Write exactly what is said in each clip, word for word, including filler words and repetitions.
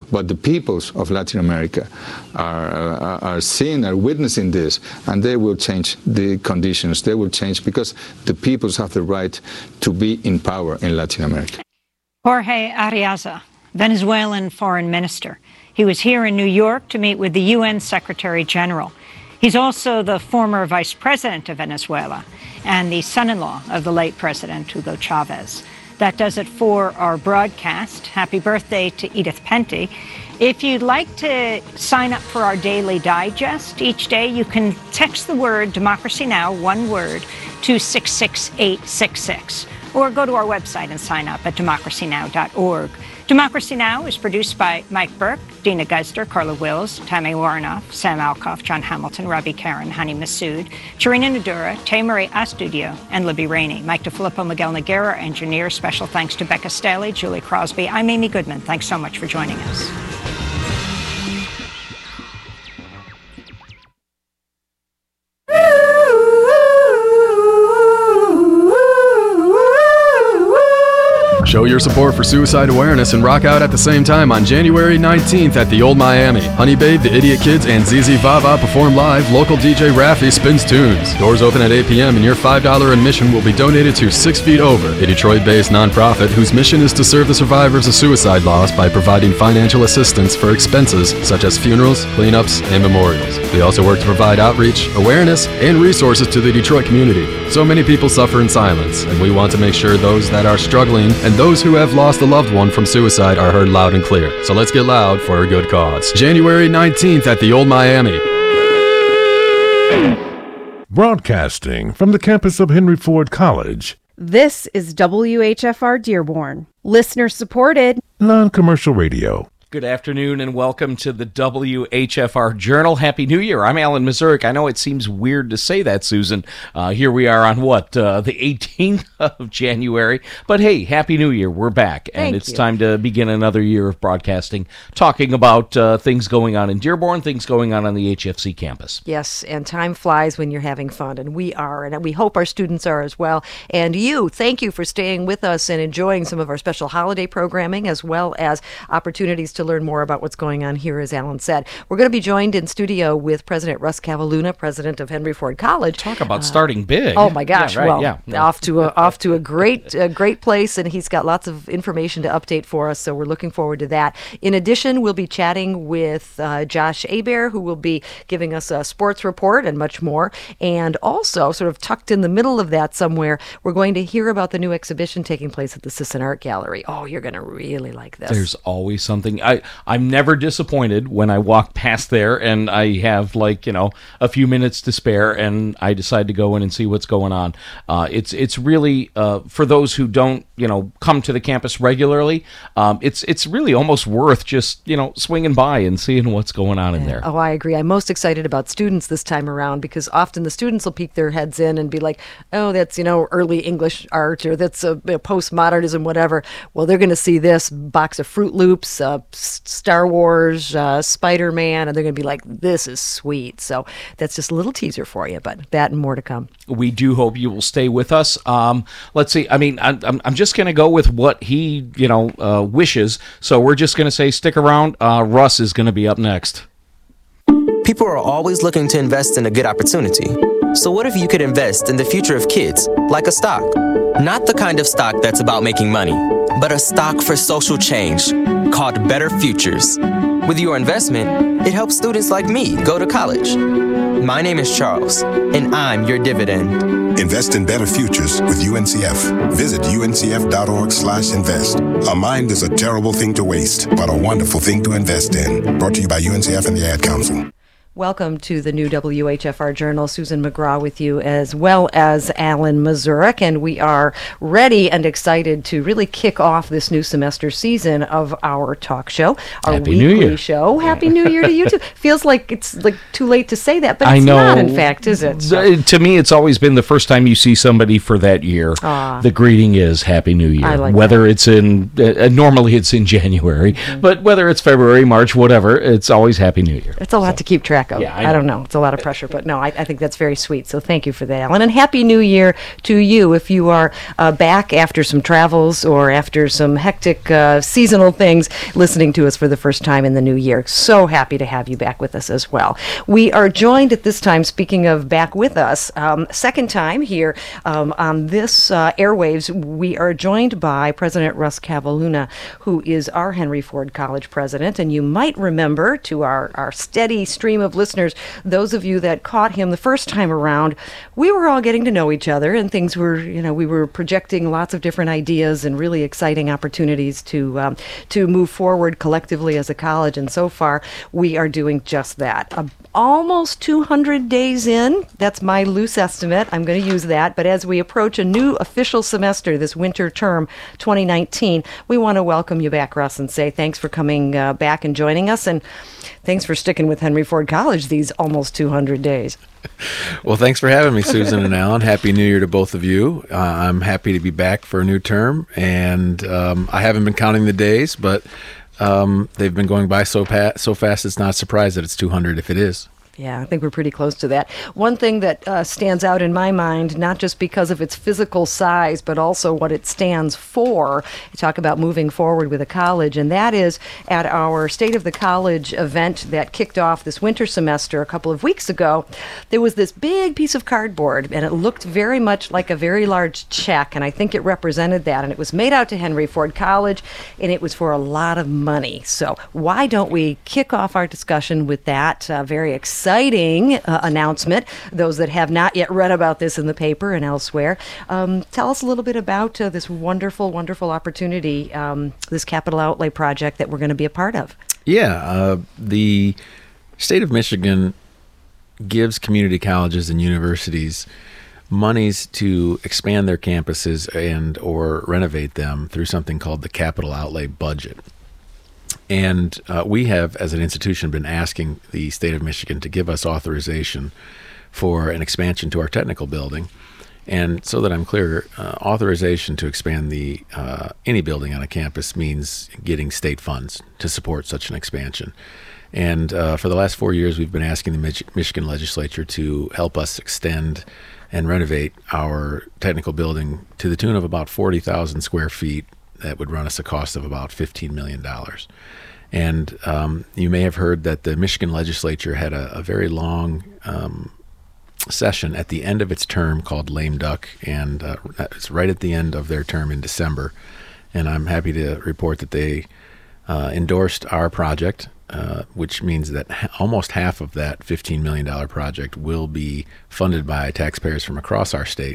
but the peoples of Latin America are, are, are seeing, are witnessing this, and they will change the conditions. They will change because the peoples have the right to be in power in Latin America. Jorge Arriaza, Venezuelan foreign minister. He was here in New York to meet with the U N Secretary General. He's also the former vice president of Venezuela and the son-in-law of the late President Hugo Chavez. That does it for our broadcast. Happy birthday to Edith Penty. If you'd like to sign up for our daily digest each day, you can text the word Democracy Now!, one word, to six six eight six six, or go to our website and sign up at democracy now dot org. Democracy Now! Is produced by Mike Burke, Dina Geisler, Carla Wills, Tammy Warnoff, Sam Alcoff, John Hamilton, Ravi Karen, Hani Massoud, Tarina Nadura, Tay-Marie Astudio, and Libby Rainey. Mike DeFilippo, Miguel Noguera, engineer. Special thanks to Becca Staley, Julie Crosby. I'm Amy Goodman. Thanks so much for joining us. Show your support for suicide awareness and rock out at the same time on January nineteenth at the Old Miami. Honey Babe, The Idiot Kids, and Z Z Vava perform live. Local D J Raffi spins tunes. Doors open at eight p.m. and your five dollars admission will be donated to Six Feet Over, a Detroit-based nonprofit whose mission is to serve the survivors of suicide loss by providing financial assistance for expenses such as funerals, cleanups, and memorials. They also work to provide outreach, awareness, and resources to the Detroit community. So many people suffer in silence, and we want to make sure those that are struggling and those who have lost a loved one from suicide are heard loud and clear. So let's get loud for a good cause. January nineteenth at the Old Miami. Broadcasting from the campus of Henry Ford College. This is W H F R Dearborn. Listener supported. Non-commercial radio. Good afternoon and welcome to the W H F R Journal. Happy New Year. I'm Alan Mazurek. I know it seems weird to say that, Susan. Uh, here we are on what, uh, the eighteenth of January. But hey, Happy New Year. We're back. And Thank it's you. time to begin another year of broadcasting, talking about uh, things going on in Dearborn, things going on on the H F C campus. Yes, and time flies when you're having fun, and we are, and we hope our students are as well. And you, thank you for staying with us and enjoying some of our special holiday programming, as well as opportunities to learn more about what's going on here, as Alan said. We're going to be joined in studio with President Russ Cavaluna, president of Henry Ford College. Talk about uh, starting big. Oh my gosh! Yeah, right, well, yeah, yeah. off to a off to a great a great place, and he's got lots of information to update for us. So we're looking forward to that. In addition, we'll be chatting with uh, Josh Hebert, who will be giving us a sports report and much more. And also, sort of tucked in the middle of that somewhere, we're going to hear about the new exhibition taking place at the Sisson Art Gallery. Oh, you're going to really like this. There's always something. I, I'm never disappointed when I walk past there and I have, like, you know, a few minutes to spare and I decide to go in and see what's going on. Uh, it's it's really, uh, for those who don't, you know, come to the campus regularly, um, it's it's really almost worth just, you know, swinging by and seeing what's going on in there. Oh, I agree. I'm most excited about students this time around because often the students will peek their heads in and be like, oh, that's, you know, early English art or that's a, a postmodernism, whatever. Well, they're going to see this box of Fruit Loops, uh, Star Wars, uh, Spider-Man, and they're going to be like, this is sweet. So that's just a little teaser for you, but that and more to come. We do hope you will stay with us. Um, let's see. I mean, I'm, I'm just going to go with what he, you know, uh, wishes. So we're just going to say stick around. Uh, Russ is going to be up next. People are always looking to invest in a good opportunity. So what if you could invest in the future of kids, like a stock? Not the kind of stock that's about making money, but a stock for social change called Better Futures. With your investment, it helps students like me go to college. My name is Charles, and I'm your dividend. Invest in better futures with U N C F. Visit U N C F dot org slash invest. A mind is a terrible thing to waste, but a wonderful thing to invest in. Brought to you by U N C F and the Ad Council. Welcome to the new W H F R Journal. Susan McGraw with you, as well as Alan Mazurek, and we are ready and excited to really kick off this new semester season of our talk show, our Happy weekly New Year. show. Happy New Year to you too. Feels like it's like too late to say that, but I it's know. not, in fact, is it? So- Uh, To me, it's always been the first time you see somebody for that year. Ah. The greeting is Happy New Year. I like whether it's in, uh, normally it's in January, Mm-hmm. but whether it's February, March, whatever, it's always Happy New Year. It's a lot to keep track back of. Yeah, I I, know. don't know. It's a lot of pressure, but no, I, I think that's very sweet. So thank you for that, Alan. And Happy New Year to you if you are uh, back after some travels or after some hectic uh, seasonal things, listening to us for the first time in the new year. So happy to have you back with us as well. We are joined at this time, speaking of back with us, um, second time here um, on this uh, airwaves, we are joined by President Russ Cavalluna, who is our Henry Ford College president. And you might remember, to our, our steady stream of listeners, those of you that caught him the first time around, we were all getting to know each other, and things were, you know, we were projecting lots of different ideas and really exciting opportunities to um, to move forward collectively as a college. And so far, we are doing just that. Uh, almost two hundred days in, that's my loose estimate. I'm going to use that. But as we approach a new official semester this winter term, twenty nineteen, we want to welcome you back, Russ, and say thanks for coming uh, back and joining us. And thanks for sticking with Henry Ford College these almost two hundred days. Well, thanks for having me, Susan and Alan. Happy New Year to both of you. Uh, I'm happy to be back for a new term, and um, I haven't been counting the days, but um, they've been going by so, pa- so fast it's not a surprise that it's two hundred if it is. Yeah, I think we're pretty close to that. One thing that uh, stands out in my mind, not just because of its physical size, but also what it stands for. You talk about moving forward with a college, and that is at our State of the College event that kicked off this winter semester a couple of weeks ago, there was this big piece of cardboard, and it looked very much like a very large check, and I think it represented that, and it was made out to Henry Ford College, and it was for a lot of money. So why don't we kick off our discussion with that uh, very exciting Exciting uh, announcement. Those that have not yet read about this in the paper and elsewhere, um, tell us a little bit about uh, this wonderful, wonderful opportunity, um, this capital outlay project that we're going to be a part of. Yeah, uh, the state of Michigan gives community colleges and universities monies to expand their campuses and or renovate them through something called the capital outlay budget. And uh, we have, as an institution, been asking the state of Michigan to give us authorization for an expansion to our technical building. And so that I'm clear, uh, authorization to expand the uh, any building on a campus means getting state funds to support such an expansion. And uh, for the last four years, we've been asking the Mich- Michigan legislature to help us extend and renovate our technical building to the tune of about forty thousand square feet. That would run us a cost of about fifteen million dollars. And um, you may have heard that the Michigan legislature had a, a very long um, session at the end of its term called Lame Duck, and uh, it's right at the end of their term in December. And I'm happy to report that they uh, endorsed our project, uh, which means that ha- almost half of that fifteen million dollars project will be funded by taxpayers from across our state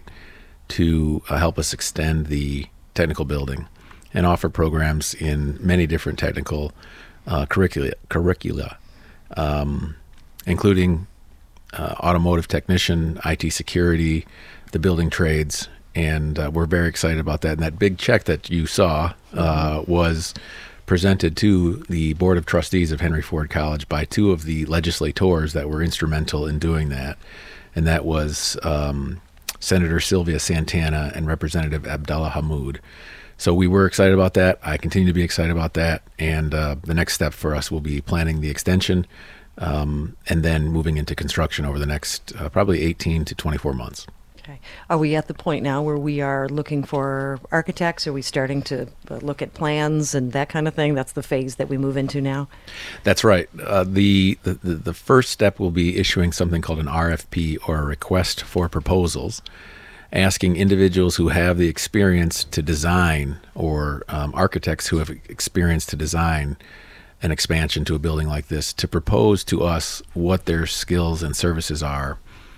to uh, help us extend the technical building and offer programs in many different technical uh, curricula, curricula um, including uh, automotive technician, I T security, the building trades, and uh, we're very excited about that. And that big check that you saw uh, was presented to the Board of Trustees of Henry Ford College by two of the legislators that were instrumental in doing that, and that was um, Senator Sylvia Santana and Representative Abdallah Hammoud. So we were excited about that. I continue to be excited about that. And uh, the next step for us will be planning the extension um, and then moving into construction over the next uh, probably eighteen to twenty-four months. Okay. Are we at the point now where we are looking for architects? Are we starting to uh, look at plans and that kind of thing? That's the phase that we move into now? That's right. Uh, the, the, the first step will be issuing something called an R F P, or a request for proposals, asking individuals who have the experience to design, or um, architects who have experience to design an expansion to a building like this, to propose to us what their skills and services are.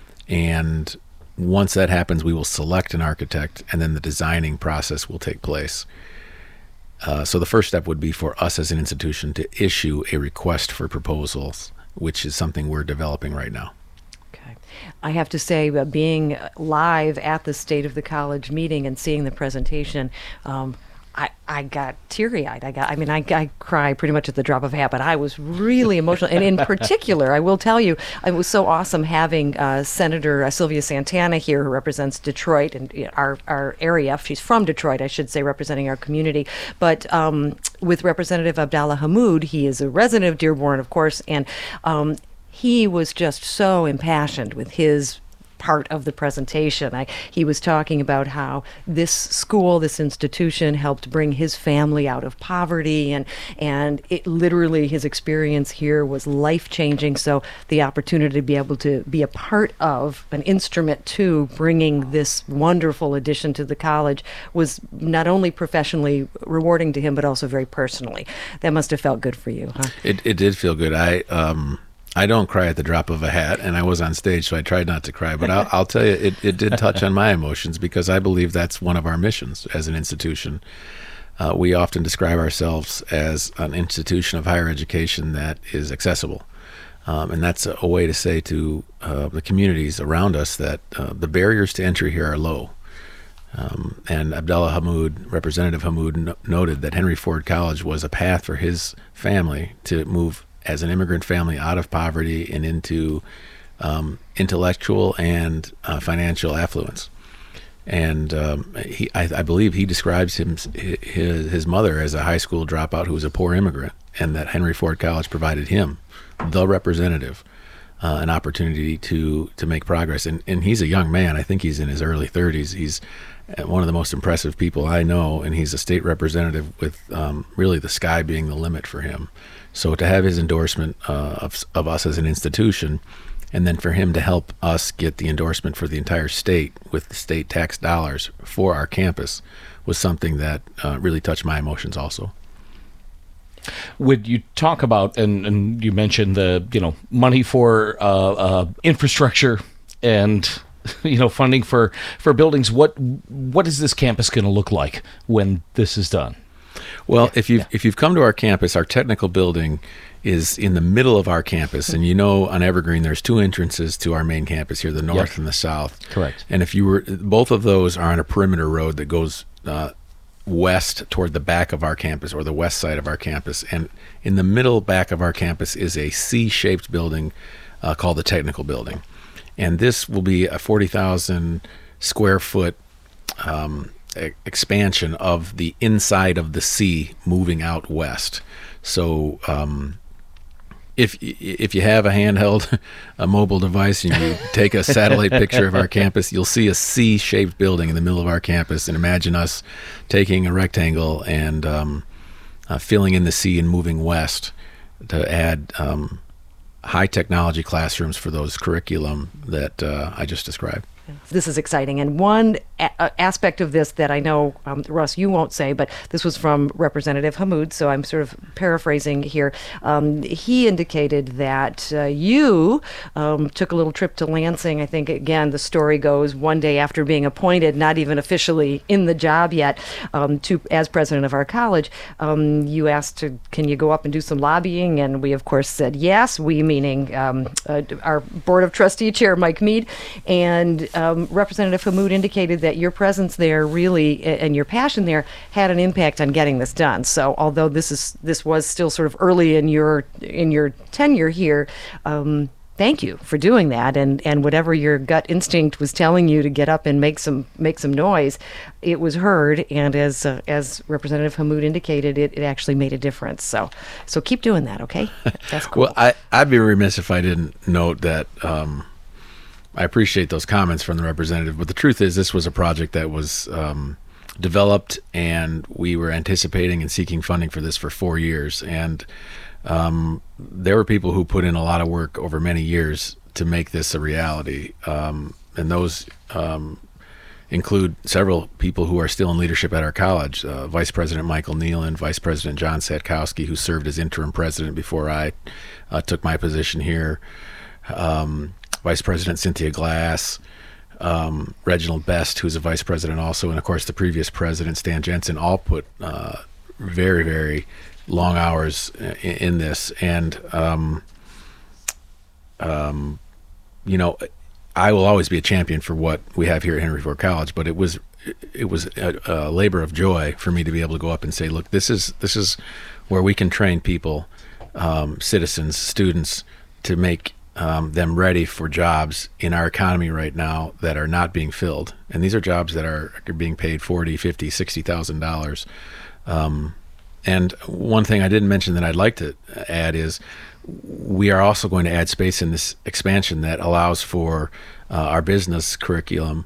And once that happens, we will select an architect, and then the designing process will take place. Uh, so the first step would be for us as an institution to issue a request for proposals, which is something we're developing right now. I have to say, uh, being live at the State of the College meeting and seeing the presentation, um, I, I got teary-eyed. I got, I mean, I, I cry pretty much at the drop of a hat, but I was really emotional. And in particular, I will tell you, it was so awesome having uh, Senator uh, Sylvia Santana here, who represents Detroit and you know, our, our area. She's from Detroit, I should say, representing our community. But um, with Representative Abdallah Hammoud, he is a resident of Dearborn, of course, and um, he was just so impassioned with his part of the presentation. I, he was talking about how this school, this institution, helped bring his family out of poverty, and and it literally, his experience here was life-changing. So the opportunity to be able to be a part of an instrument to bringing this wonderful addition to the college was not only professionally rewarding to him, but also very personally. That must have felt good for you, huh? It it did feel good. I um. I don't cry at the drop of a hat, and I was on stage, so I tried not to cry. But I'll, I'll tell you, it, it did touch on my emotions, because I believe that's one of our missions as an institution. Uh, we often describe ourselves as an institution of higher education that is accessible. Um, and that's a, a way to say to uh, the communities around us that uh, the barriers to entry here are low. Um, and Abdullah Hammoud, Representative Hammoud, no- noted that Henry Ford College was a path for his family to move as an immigrant family out of poverty and into um, intellectual and uh, financial affluence. And um, he, I, I believe he describes him, his, his mother as a high school dropout who was a poor immigrant, and that Henry Ford College provided him, the representative, uh, an opportunity to to make progress. And, and he's a young man. I think he's in his early thirties. He's one of the most impressive people I know, and he's a state representative with um, really the sky being the limit for him. So to have his endorsement uh, of, of us as an institution, and then for him to help us get the endorsement for the entire state with the state tax dollars for our campus, was something that uh, really touched my emotions also. Would you talk about, and, and you mentioned the, you know, money for uh, uh, infrastructure and, you know, funding for, for buildings. What what is this campus going to look like when this is done? Well, if you've, yeah. if you've come to our campus, our technical building is in the middle of our campus. And you know, on Evergreen, there's two entrances to our main campus here, the north yep. and the south. Correct. And if you were, both of those are on a perimeter road that goes uh, west toward the back of our campus, or the west side of our campus. And in the middle back of our campus is a C-shaped building uh, called the Technical Building. And this will be a forty thousand square foot um, expansion of the inside of the C moving out west. So um, if if you have a handheld, a mobile device, and you take a satellite picture of our campus, you'll see a C-shaped building in the middle of our campus. And imagine us taking a rectangle and um, uh, filling in the C and moving west to add um, high technology classrooms for those curriculum that uh, I just described. This is exciting. And one a- aspect of this that I know, um, Russ, you won't say, but this was from Representative Hammoud, so I'm sort of paraphrasing here. Um, he indicated that uh, you um, took a little trip to Lansing. I think, again, the story goes one day after being appointed, not even officially in the job yet, um, to as president of our college. Um, you asked, to, can you go up and do some lobbying? And we, of course, said yes, we meaning um, uh, our Board of Trustee Chair, Mike Mead. And Um, Representative Hammoud indicated that your presence there really, and your passion there, had an impact on getting this done. So, although this is this was still sort of early in your in your tenure here, um, thank you for doing that. And, and whatever your gut instinct was telling you to get up and make some make some noise, it was heard. And as uh, as Representative Hammoud indicated, it, it actually made a difference. So, so keep doing that, okay? That's cool. Well, I I'd be remiss if I didn't note that. Um, I appreciate those comments from the representative, but the truth is this was a project that was um, developed, and we were anticipating and seeking funding for this for four years. And um, there were people who put in a lot of work over many years to make this a reality. Um, and those um, include several people who are still in leadership at our college. Uh, Vice President Michael Nealon, Vice President John Satkowski, who served as interim president before I uh, took my position here. Um, Vice President Cynthia Glass, um, Reginald Best, who's a vice president also, and of course the previous president, Stan Jensen, all put uh, very, very long hours in, in this. And, um, um, you know, I will always be a champion for what we have here at Henry Ford College, but it was it was a, a labor of joy for me to be able to go up and say, look, this is this is where we can train people, um, citizens, students, to make Um, them ready for jobs in our economy right now that are not being filled. And these are jobs that are, are being paid forty, fifty, sixty thousand dollars. Um, and one thing I didn't mention that I'd like to add is we are also going to add space in this expansion that allows for uh, our business curriculum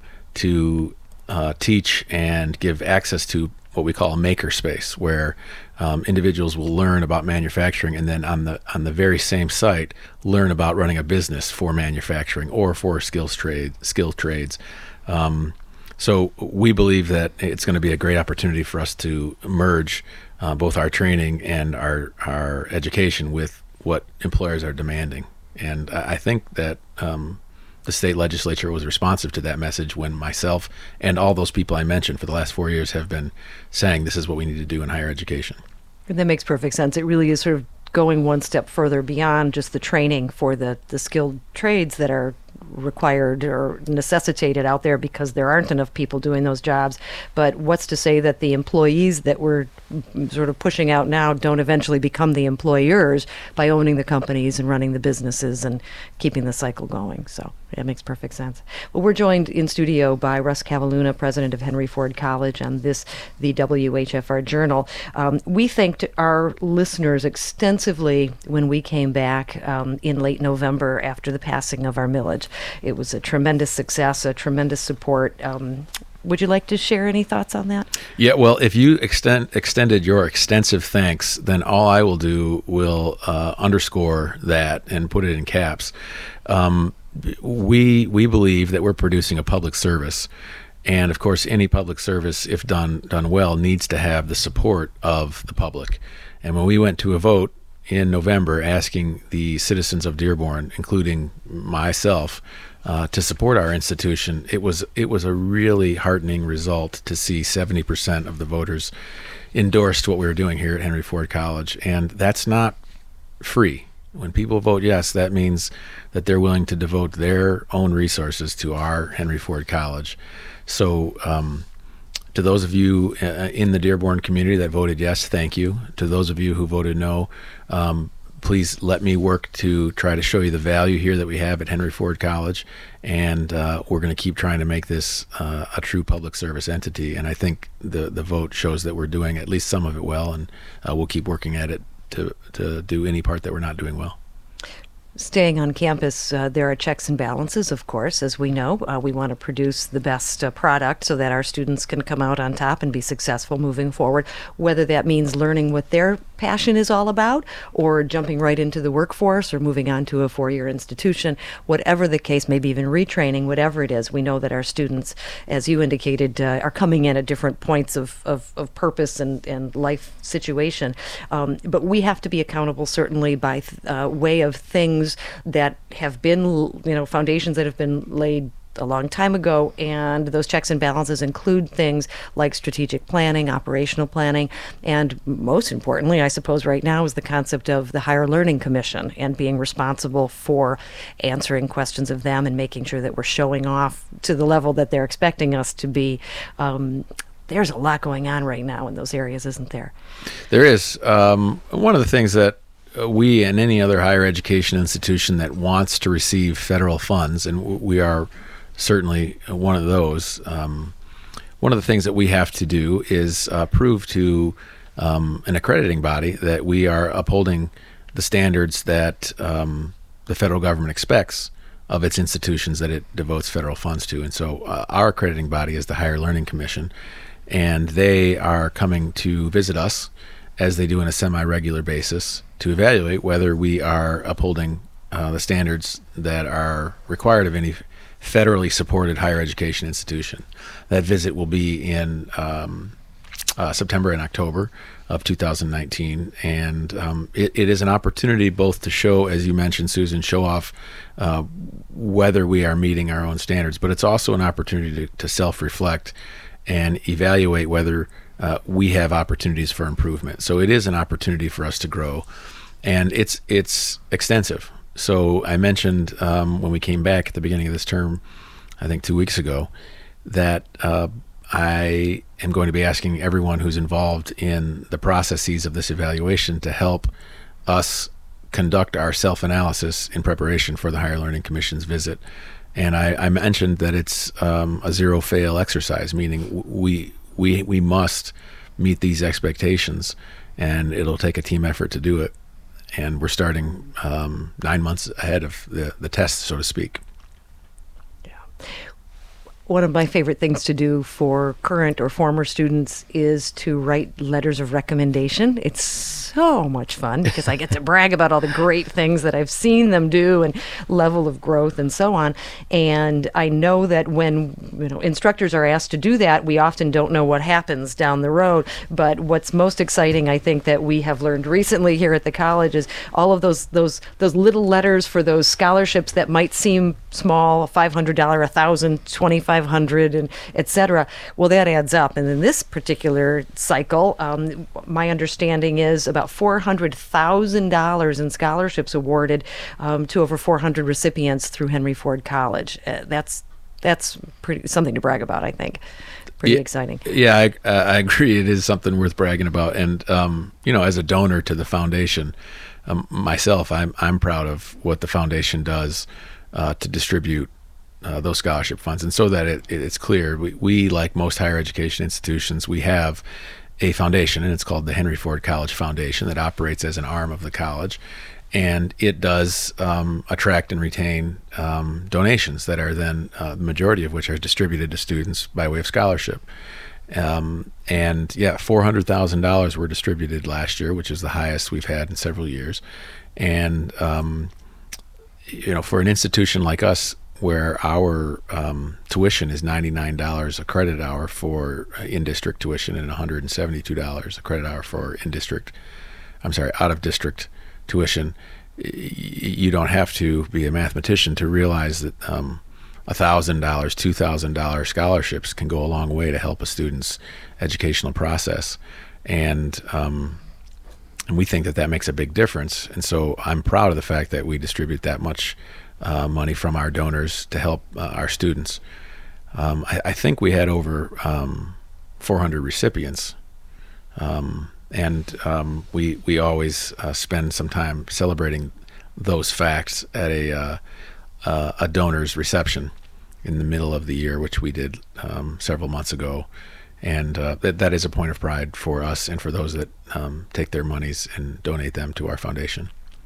to uh, teach and give access to what we call a maker space, where um, individuals will learn about manufacturing and then on the on the very same site learn about running a business for manufacturing or for skills trade skill trades. Um, so we believe that it's going to be a great opportunity for us to merge uh, both our training and our our education with what employers are demanding. And I think that um, the state legislature was responsive to that message when myself and all those people I mentioned for the last four years have been saying this is what we need to do in higher education. And that makes perfect sense. It really is sort of going one step further beyond just the training for the, the skilled trades that are required or necessitated out there because there aren't enough people doing those jobs. But what's to say that the employees that we're sort of pushing out now don't eventually become the employers by owning the companies and running the businesses and keeping the cycle going? So that makes perfect sense. Well, we're joined in studio by Russ Cavaluna, president of Henry Ford College, and this, the W H F R Journal. Um, we thanked our listeners extensively when we came back um, in late November after the passing of our millage. It was a tremendous success, a tremendous support. Um, would you like to share any thoughts on that? Yeah, well, if you extend extended your extensive thanks, then all I will do will uh, underscore that and put it in caps. Um, we we believe that we're producing a public service, and of course, any public service, if done done well, needs to have the support of the public. And when we went to a vote in November asking the citizens of Dearborn, including myself, uh, to support our institution, it was it was a really heartening result to see seventy percent of the voters endorsed what we were doing here at Henry Ford College. And that's not free. When people vote yes, that means that they're willing to devote their own resources to our Henry Ford College. So um, to those of you uh, in the Dearborn community that voted yes, thank you. To those of you who voted no, um, please let me work to try to show you the value here that we have at Henry Ford College. And uh, we're going to keep trying to make this uh, a true public service entity. And I think the, the vote shows that we're doing at least some of it well, and uh, we'll keep working at it to, to do any part that we're not doing well. Staying on campus, uh, there are checks and balances, of course, as we know. Uh, we want to produce the best uh, product so that our students can come out on top and be successful moving forward, whether that means learning what their passion is all about or jumping right into the workforce or moving on to a four-year institution, whatever the case, maybe even retraining, whatever it is. We know that our students, as you indicated, uh, are coming in at different points of, of, of purpose and, and life situation. Um, but we have to be accountable, certainly, by uh, way of things that have been, you know, foundations that have been laid a long time ago, and those checks and balances include things like strategic planning, operational planning, and most importantly, I suppose right now, is the concept of the Higher Learning Commission and being responsible for answering questions of them and making sure that we're showing off to the level that they're expecting us to be. Um, there's a lot going on right now in those areas, isn't there? There is. Um, one of the things that we and any other higher education institution that wants to receive federal funds, and we are certainly one of those, um, one of the things that we have to do is uh, prove to um, an accrediting body that we are upholding the standards that um, the federal government expects of its institutions that it devotes federal funds to. And so uh, our accrediting body is the Higher Learning Commission, and they are coming to visit us, as they do on a semi-regular basis, to evaluate whether we are upholding uh, the standards that are required of any federally supported higher education institution. That visit will be in um, uh, September and October of two thousand nineteen, and um, it, it is an opportunity both to show, as you mentioned, Susan, show off uh, whether we are meeting our own standards, but it's also an opportunity to, to self-reflect and evaluate whether Uh, we have opportunities for improvement. So it is an opportunity for us to grow, and it's it's extensive. So I mentioned um, when we came back at the beginning of this term, I think two weeks ago, that uh, I am going to be asking everyone who's involved in the processes of this evaluation to help us conduct our self-analysis in preparation for the Higher Learning Commission's visit. And I, I mentioned that it's um, a zero-fail exercise, meaning we we we must meet these expectations. and it'll take a team effort to do it. And we're starting um, nine months ahead of the, the test, so to speak. One of my favorite things to do for current or former students is to write letters of recommendation. It's so much fun because I get to brag about all the great things that I've seen them do and level of growth and so on. And I know that when you know instructors are asked to do that, we often don't know what happens down the road. But what's most exciting, I think, that we have learned recently here at the college is all of those those those little letters for those scholarships that might seem small, five hundred dollars, one thousand dollars, twenty-five hundred dollars, and et cetera. Well, that adds up. And in this particular cycle, um, my understanding is about four hundred thousand dollars in scholarships awarded um, to over four hundred recipients through Henry Ford College. Uh, that's that's pretty something to brag about, I think. Pretty yeah, exciting. Yeah, I, uh, I agree. It is something worth bragging about. And, um, you know, as a donor to the foundation, um, myself, I'm, I'm proud of what the foundation does uh, to distribute uh, those scholarship funds. And so that it, it, it's clear, we, we, like most higher education institutions, we have a foundation, and it's called the Henry Ford College Foundation, that operates as an arm of the college. And it does um, attract and retain um, donations that are then, uh, the majority of which are distributed to students by way of scholarship. Um, and yeah, four hundred thousand dollars were distributed last year, which is the highest we've had in several years. And, um, you know, for an institution like us, where our um, tuition is ninety-nine dollars a credit hour for in-district tuition and one hundred seventy-two dollars a credit hour for in-district, I'm sorry, out-of-district tuition, you don't have to be a mathematician to realize that um, one thousand dollars, two thousand dollars scholarships can go a long way to help a student's educational process. And, um, and we think that that makes a big difference. And so I'm proud of the fact that we distribute that much uh, money from our donors to help uh, our students. Um, I, I think we had over um, four hundred recipients. Um, And um, we we always uh, spend some time celebrating those facts at a uh, uh, a donor's reception in the middle of the year, which we did um, several months ago, and uh, that that is a point of pride for us and for those that um, take their monies and donate them to our foundation.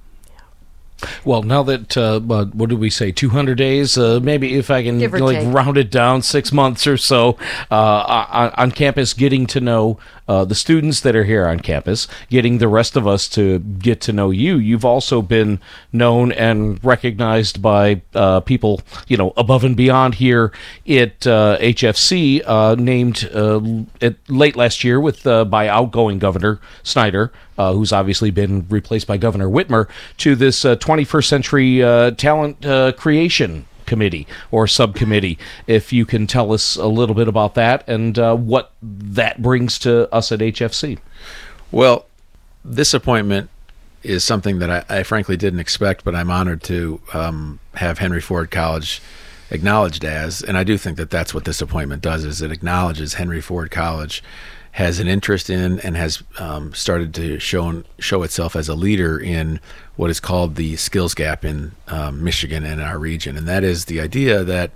Well, now that, uh, what did we say, two hundred days? Uh, maybe if I can like take. round it down, six months or so uh, on, on campus, getting to know uh, the students that are here on campus, getting the rest of us to get to know you. You've also been known and recognized by uh, people, you know, above and beyond here at uh, H F C, uh, named uh, at, late last year with uh, by outgoing Governor Snyder, Uh, who's obviously been replaced by Governor Whitmer, to this uh, twenty-first century uh, talent uh, creation committee or subcommittee. If you can tell us a little bit about that and uh, what that brings to us at H F C. Well, this appointment is something that I, I frankly didn't expect, but I'm honored to um, have Henry Ford College acknowledged as, and I do think that that's what this appointment does, is it acknowledges Henry Ford College has an interest in and has um, started to show show itself as a leader in what is called the skills gap in um, Michigan and our region. And that is the idea that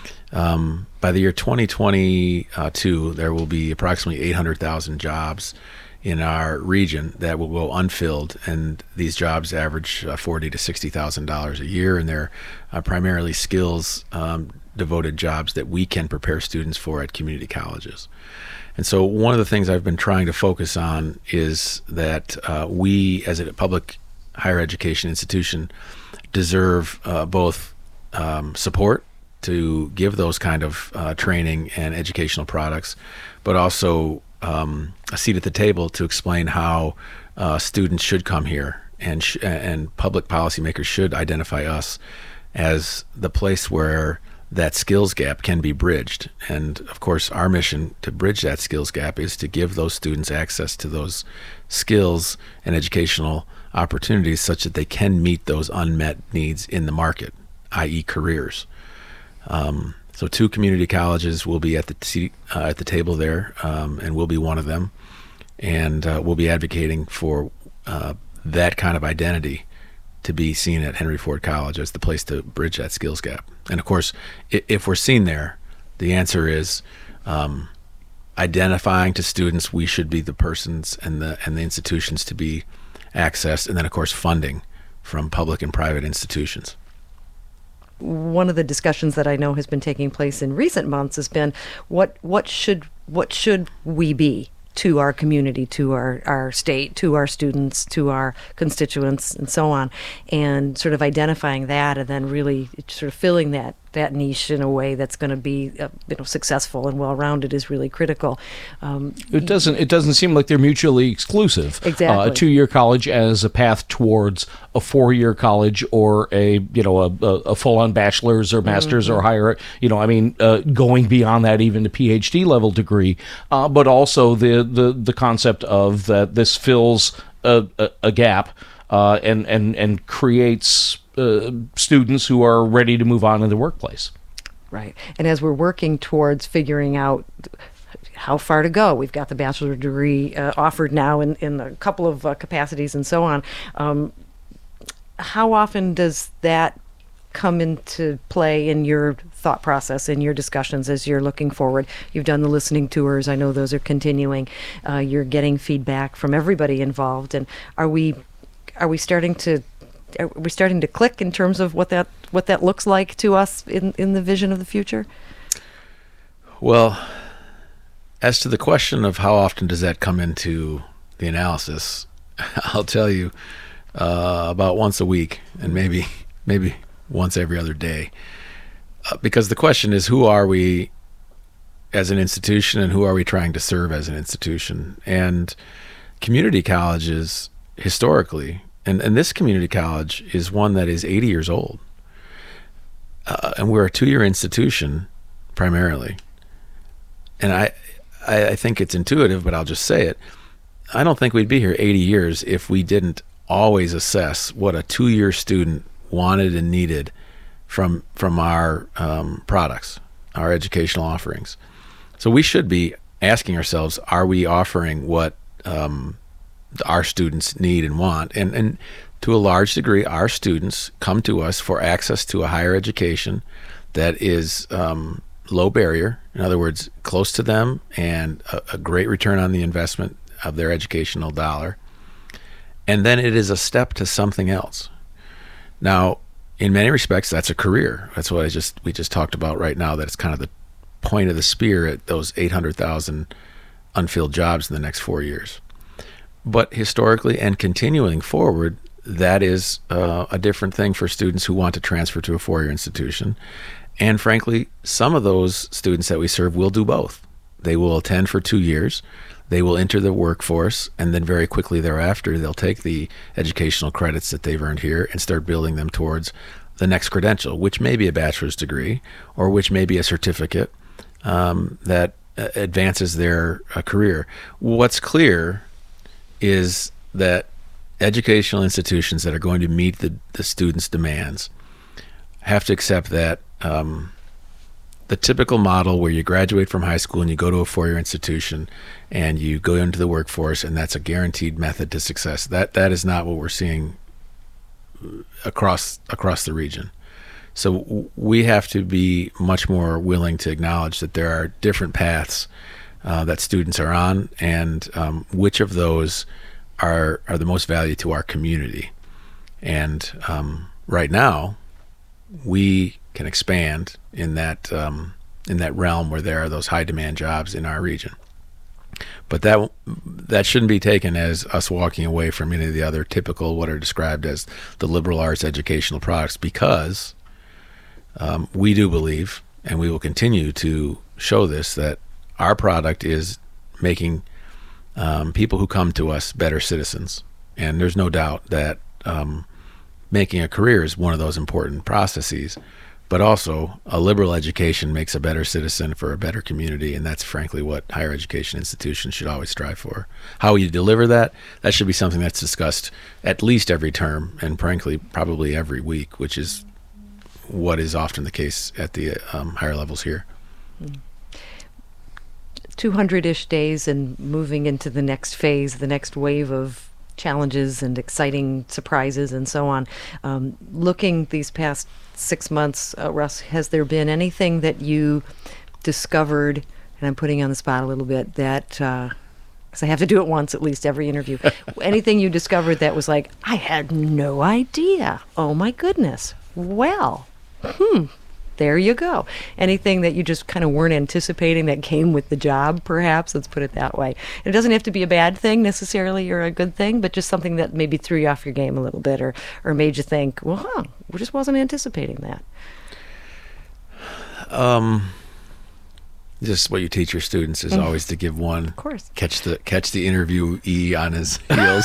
um, by the year twenty twenty-two, there will be approximately eight hundred thousand jobs in our region that will go unfilled. And these jobs average uh, forty thousand to sixty thousand dollars a year. And they're uh, primarily skills um, devoted jobs that we can prepare students for at community colleges. And so one of the things I've been trying to focus on is that uh, we, as a public higher education institution, deserve uh, both um, support to give those kind of uh, training and educational products, but also um, a seat at the table to explain how uh, students should come here, and sh- and public policymakers should identify us as the place where that skills gap can be bridged. And of course, our mission to bridge that skills gap is to give those students access to those skills and educational opportunities such that they can meet those unmet needs in the market, that is careers. Um, so two community colleges will be at the seat, uh, at the table there, um, and we'll be one of them. And uh, we'll be advocating for uh, that kind of identity to be seen at Henry Ford College as the place to bridge that skills gap. And of course, if we're seen there, the answer is, um, identifying to students we should be the persons and the and the institutions to be accessed, and then of course funding from public and private institutions. One of the discussions that I know has been taking place in recent months has been what what should what should we be to our community, to our, our state, to our students, to our constituents, and so on, and sort of identifying that, and then really sort of filling that that niche in a way that's going to be uh, you know successful and well-rounded is really critical. Um, it doesn't it doesn't seem like they're mutually exclusive. Exactly. Uh, a two-year college as a path towards a four-year college or a you know a, a full-on bachelor's or master's mm-hmm. or higher. You know, I mean, uh, going beyond that, even to P H D level degree, uh, but also the the the concept of that this fills a, a, a gap uh, and and and creates. Uh, students who are ready to move on in the workplace. Right. And as we're working towards figuring out how far to go, we've got the bachelor degree uh, offered now in, in a couple of uh, capacities and so on. Um, how often does that come into play in your thought process, in your discussions as you're looking forward? You've done the listening tours. I know those are continuing. Uh, you're getting feedback from everybody involved. And are we are we starting to Are we starting to click in terms of what that what that looks like to us in, in the vision of the future? Well, as to the question of how often does that come into the analysis, I'll tell you uh, about once a week, and maybe maybe once every other day, uh, because the question is, who are we as an institution, and who are we trying to serve as an institution? And community colleges historically. And, and this community college is one that is eighty years old. Uh, and we're a two-year institution, primarily. And I, I I think it's intuitive, but I'll just say it. I don't think we'd be here eighty years if we didn't always assess what a two-year student wanted and needed from, from our um, products, our educational offerings. So we should be asking ourselves, are we offering what um, our students need and want? And and to a large degree, our students come to us for access to a higher education that is um, low barrier, in other words, close to them, and a, a great return on the investment of their educational dollar. And then it is a step to something else. Now, in many respects, that's a career. That's what I just we just talked about right now, that it's kind of the point of the spear at those eight hundred thousand unfilled jobs in the next four years. But historically and continuing forward, that is uh, a different thing for students who want to transfer to a four-year institution. And frankly, some of those students that we serve will do both. They will attend for two years, they will enter the workforce, and then very quickly thereafter, they'll take the educational credits that they've earned here and start building them towards the next credential, which may be a bachelor's degree, or which may be a certificate um, that uh, advances their uh, career. What's clear is that educational institutions that are going to meet the, the students' demands have to accept that um, the typical model where you graduate from high school and you go to a four-year institution and you go into the workforce and that's a guaranteed method to success, that that is not what we're seeing across across the region. So we have to be much more willing to acknowledge that there are different paths Uh, that students are on, and um, which of those are are the most value to our community. And um, right now, we can expand in that um, in that realm where there are those high demand jobs in our region. But that that shouldn't be taken as us walking away from any of the other typical, what are described as the liberal arts educational products, because um, we do believe, and we will continue to show this, that our product is making um, people who come to us better citizens. And there's no doubt that um, making a career is one of those important processes, but also a liberal education makes a better citizen for a better community, and that's frankly what higher education institutions should always strive for. How you deliver that, that should be something that's discussed at least every term, and frankly probably every week, which is what is often the case at the um, higher levels here. two hundred-ish days and moving into the next phase, the next wave of challenges and exciting surprises and so on. Um, looking these past six months, uh, Russ, has there been anything that you discovered and I'm putting you on the spot a little bit, that, because uh, I have to do it once at least every interview, anything you discovered that was like, I had no idea. Oh my goodness. Well, hmm. There you go. Anything that you just kind of weren't anticipating that came with the job, perhaps, let's put it that way. It doesn't have to be a bad thing necessarily or a good thing, but just something that maybe threw you off your game a little bit, or, or made you think, well, huh, we just wasn't anticipating that. Um, just what you teach your students is mm. always to give one. Of course. Catch the catch the interviewee on his heels.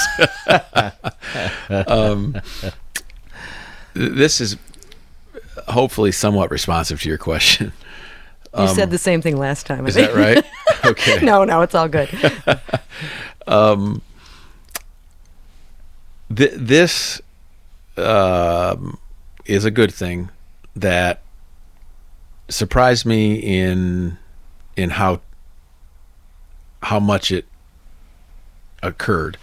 um, this is hopefully somewhat responsive to your question. You um, said the same thing last time. Is that right? Okay. No, no, it's all good. um, th- this um, is a good thing that surprised me in in how how much it occurred.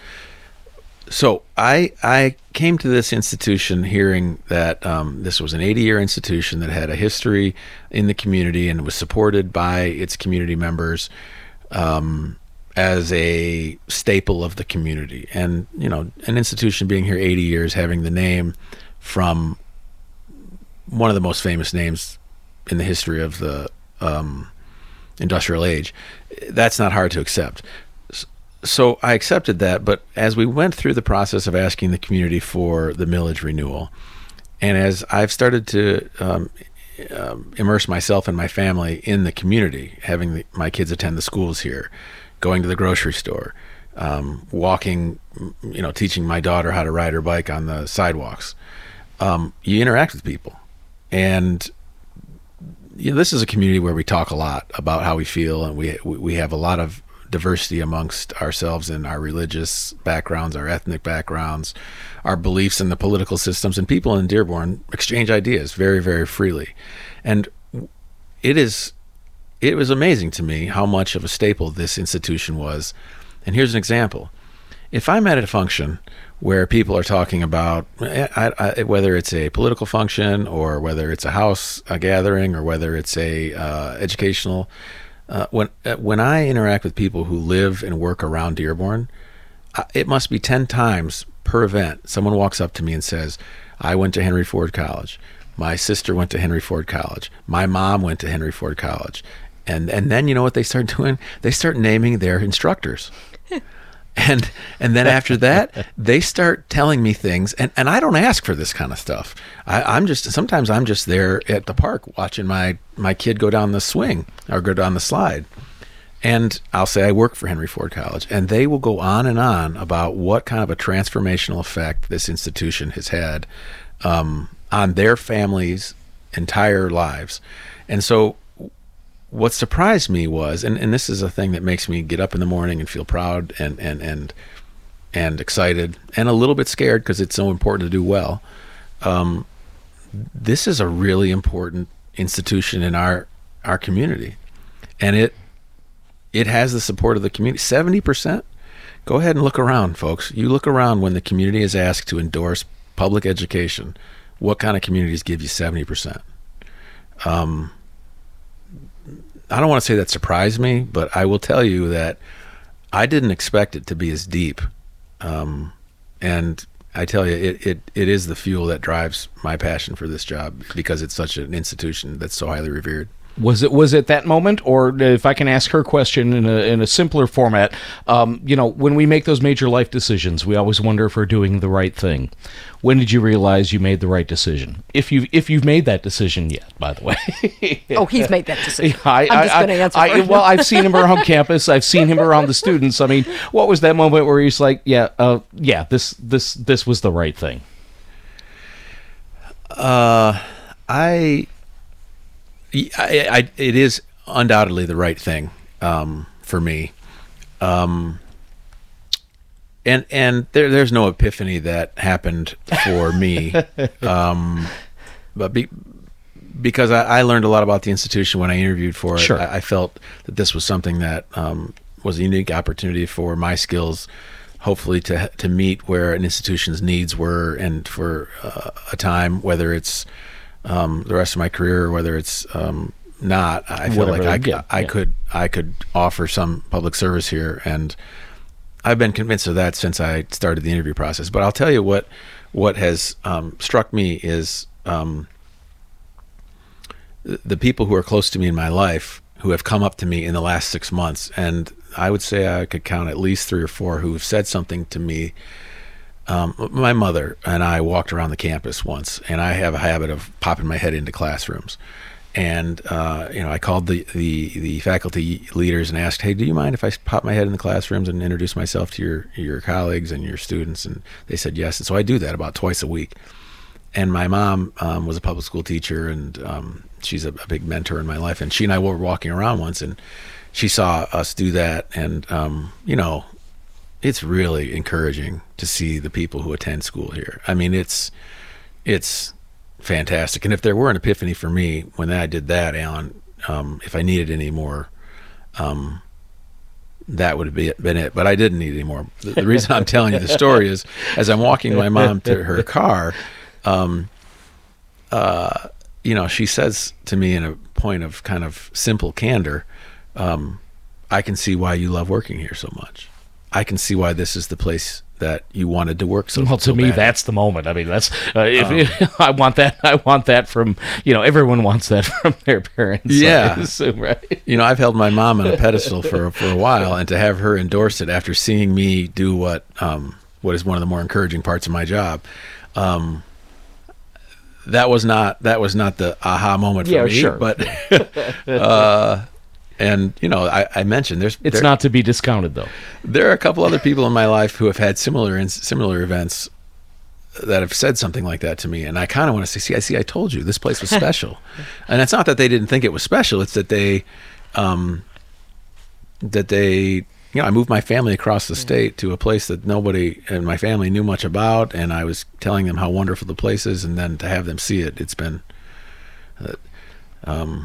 So I I came to this institution hearing that um, this was an eighty-year institution that had a history in the community and was supported by its community members um, as a staple of the community. And, you know, an institution being here eighty years, having the name from one of the most famous names in the history of the um, industrial age, that's not hard to accept. So I accepted that, but as we went through the process of asking the community for the millage renewal, and as I've started to um, um, immerse myself and my family in the community, having the, my kids attend the schools here, going to the grocery store, um, walking, you know, teaching my daughter how to ride her bike on the sidewalks, um, you interact with people. And you know, this is a community where we talk a lot about how we feel, and we we have a lot of diversity amongst ourselves in our religious backgrounds, our ethnic backgrounds, our beliefs in the political systems, and people in Dearborn exchange ideas very, very freely. And it is, it was amazing to me how much of a staple this institution was. And here's an example. If I'm at a function where people are talking about, I, I, whether it's a political function or whether it's a house a gathering or whether it's a uh, educational Uh, when uh, when I interact with people who live and work around Dearborn, uh, it must be ten times per event. Someone walks up to me and says, I went to Henry Ford College. My sister went to Henry Ford College. My mom went to Henry Ford College. And and then you know what they start doing? They start naming their instructors. And and then after that, they start telling me things, and, and I don't ask for this kind of stuff. I, I'm just sometimes I'm just there at the park watching my, my kid go down the swing or go down the slide, and I'll say I work for Henry Ford College, and they will go on and on about what kind of a transformational effect this institution has had um, on their families' entire lives. And so what surprised me was, and, and this is a thing that makes me get up in the morning and feel proud and and and, and excited and a little bit scared because it's so important to do well. Um, this is a really important institution in our our community, and it it has the support of the community. seventy percent. Go ahead and look around, folks. You look around when the community is asked to endorse public education. What kind of communities give you seventy percent? Um, I don't want to say that surprised me, but I will tell you that I didn't expect it to be as deep. Um, and I tell you, it, it, it is the fuel that drives my passion for this job because it's such an institution that's so highly revered. Was it was it that moment, or if I can ask her question in a in a simpler format, um, you know, when we make those major life decisions, we always wonder if we're doing the right thing. When did you realize you made the right decision? If you if you've made that decision yet, by the way. Oh, he's made that decision. I, I'm just going to answer. I, for him. Well, I've seen him around campus. I've seen him around the students. I mean, what was that moment where he's like, yeah, uh, yeah, this this this was the right thing? Uh, I. I, I, it is undoubtedly the right thing um, for me, um, and and there, there's no epiphany that happened for me, um, but be, because I, I learned a lot about the institution when I interviewed for it. Sure. I, I felt that this was something that um, was a unique opportunity for my skills, hopefully to to meet where an institution's needs were, and for uh, a time, whether it's Um, the rest of my career, or whether it's um, not, I feel Whatever like I, they get, I yeah. could I could offer some public service here, and I've been convinced of that since I started the interview process. But I'll tell you what what has um, struck me is um, the, the people who are close to me in my life who have come up to me in the last six months, and I would say I could count at least three or four who have said something to me. Um, my mother and I walked around the campus once, and I have a habit of popping my head into classrooms. And, uh, you know, I called the, the, the faculty leaders and asked, hey, do you mind if I pop my head in the classrooms and introduce myself to your, your colleagues and your students? And they said yes. And so I do that about twice a week. And my mom um, was a public school teacher, and um, she's a, a big mentor in my life. And she and I were walking around once, and she saw us do that. And, um, you know, it's really encouraging to see the people who attend school here. I mean, it's it's fantastic. And if there were an epiphany for me when I did that, Alan, um, if I needed any more, um, that would have been it. But I didn't need any more. The, the reason I'm telling you the story is, as I'm walking my mom to her car, um, uh, you know, she says to me in a point of kind of simple candor, um, I can see why you love working here so much. I can see why this is the place that you wanted to work so. Well, to so me, bad. that's the moment. I mean, that's uh, if, Um, if I want that. I want that from you know everyone wants that from their parents. Yeah, I assume, right? You know, I've held my mom on a pedestal for for a while, and to have her endorse it after seeing me do what um, what is one of the more encouraging parts of my job, um, that was not that was not the aha moment for Yeah, me. sure. But uh, and you know, I, I mentioned there's It's there, not to be discounted, though. There are a couple other people in my life who have had similar in, similar events that have said something like that to me, and I kind of want to say, see, I see, I told you this place was special, and it's not that they didn't think it was special; it's that they, um, that they, you know, I moved my family across the state to a place that nobody in my family knew much about, and I was telling them how wonderful the place is, and then to have them see it, it's been, uh, um.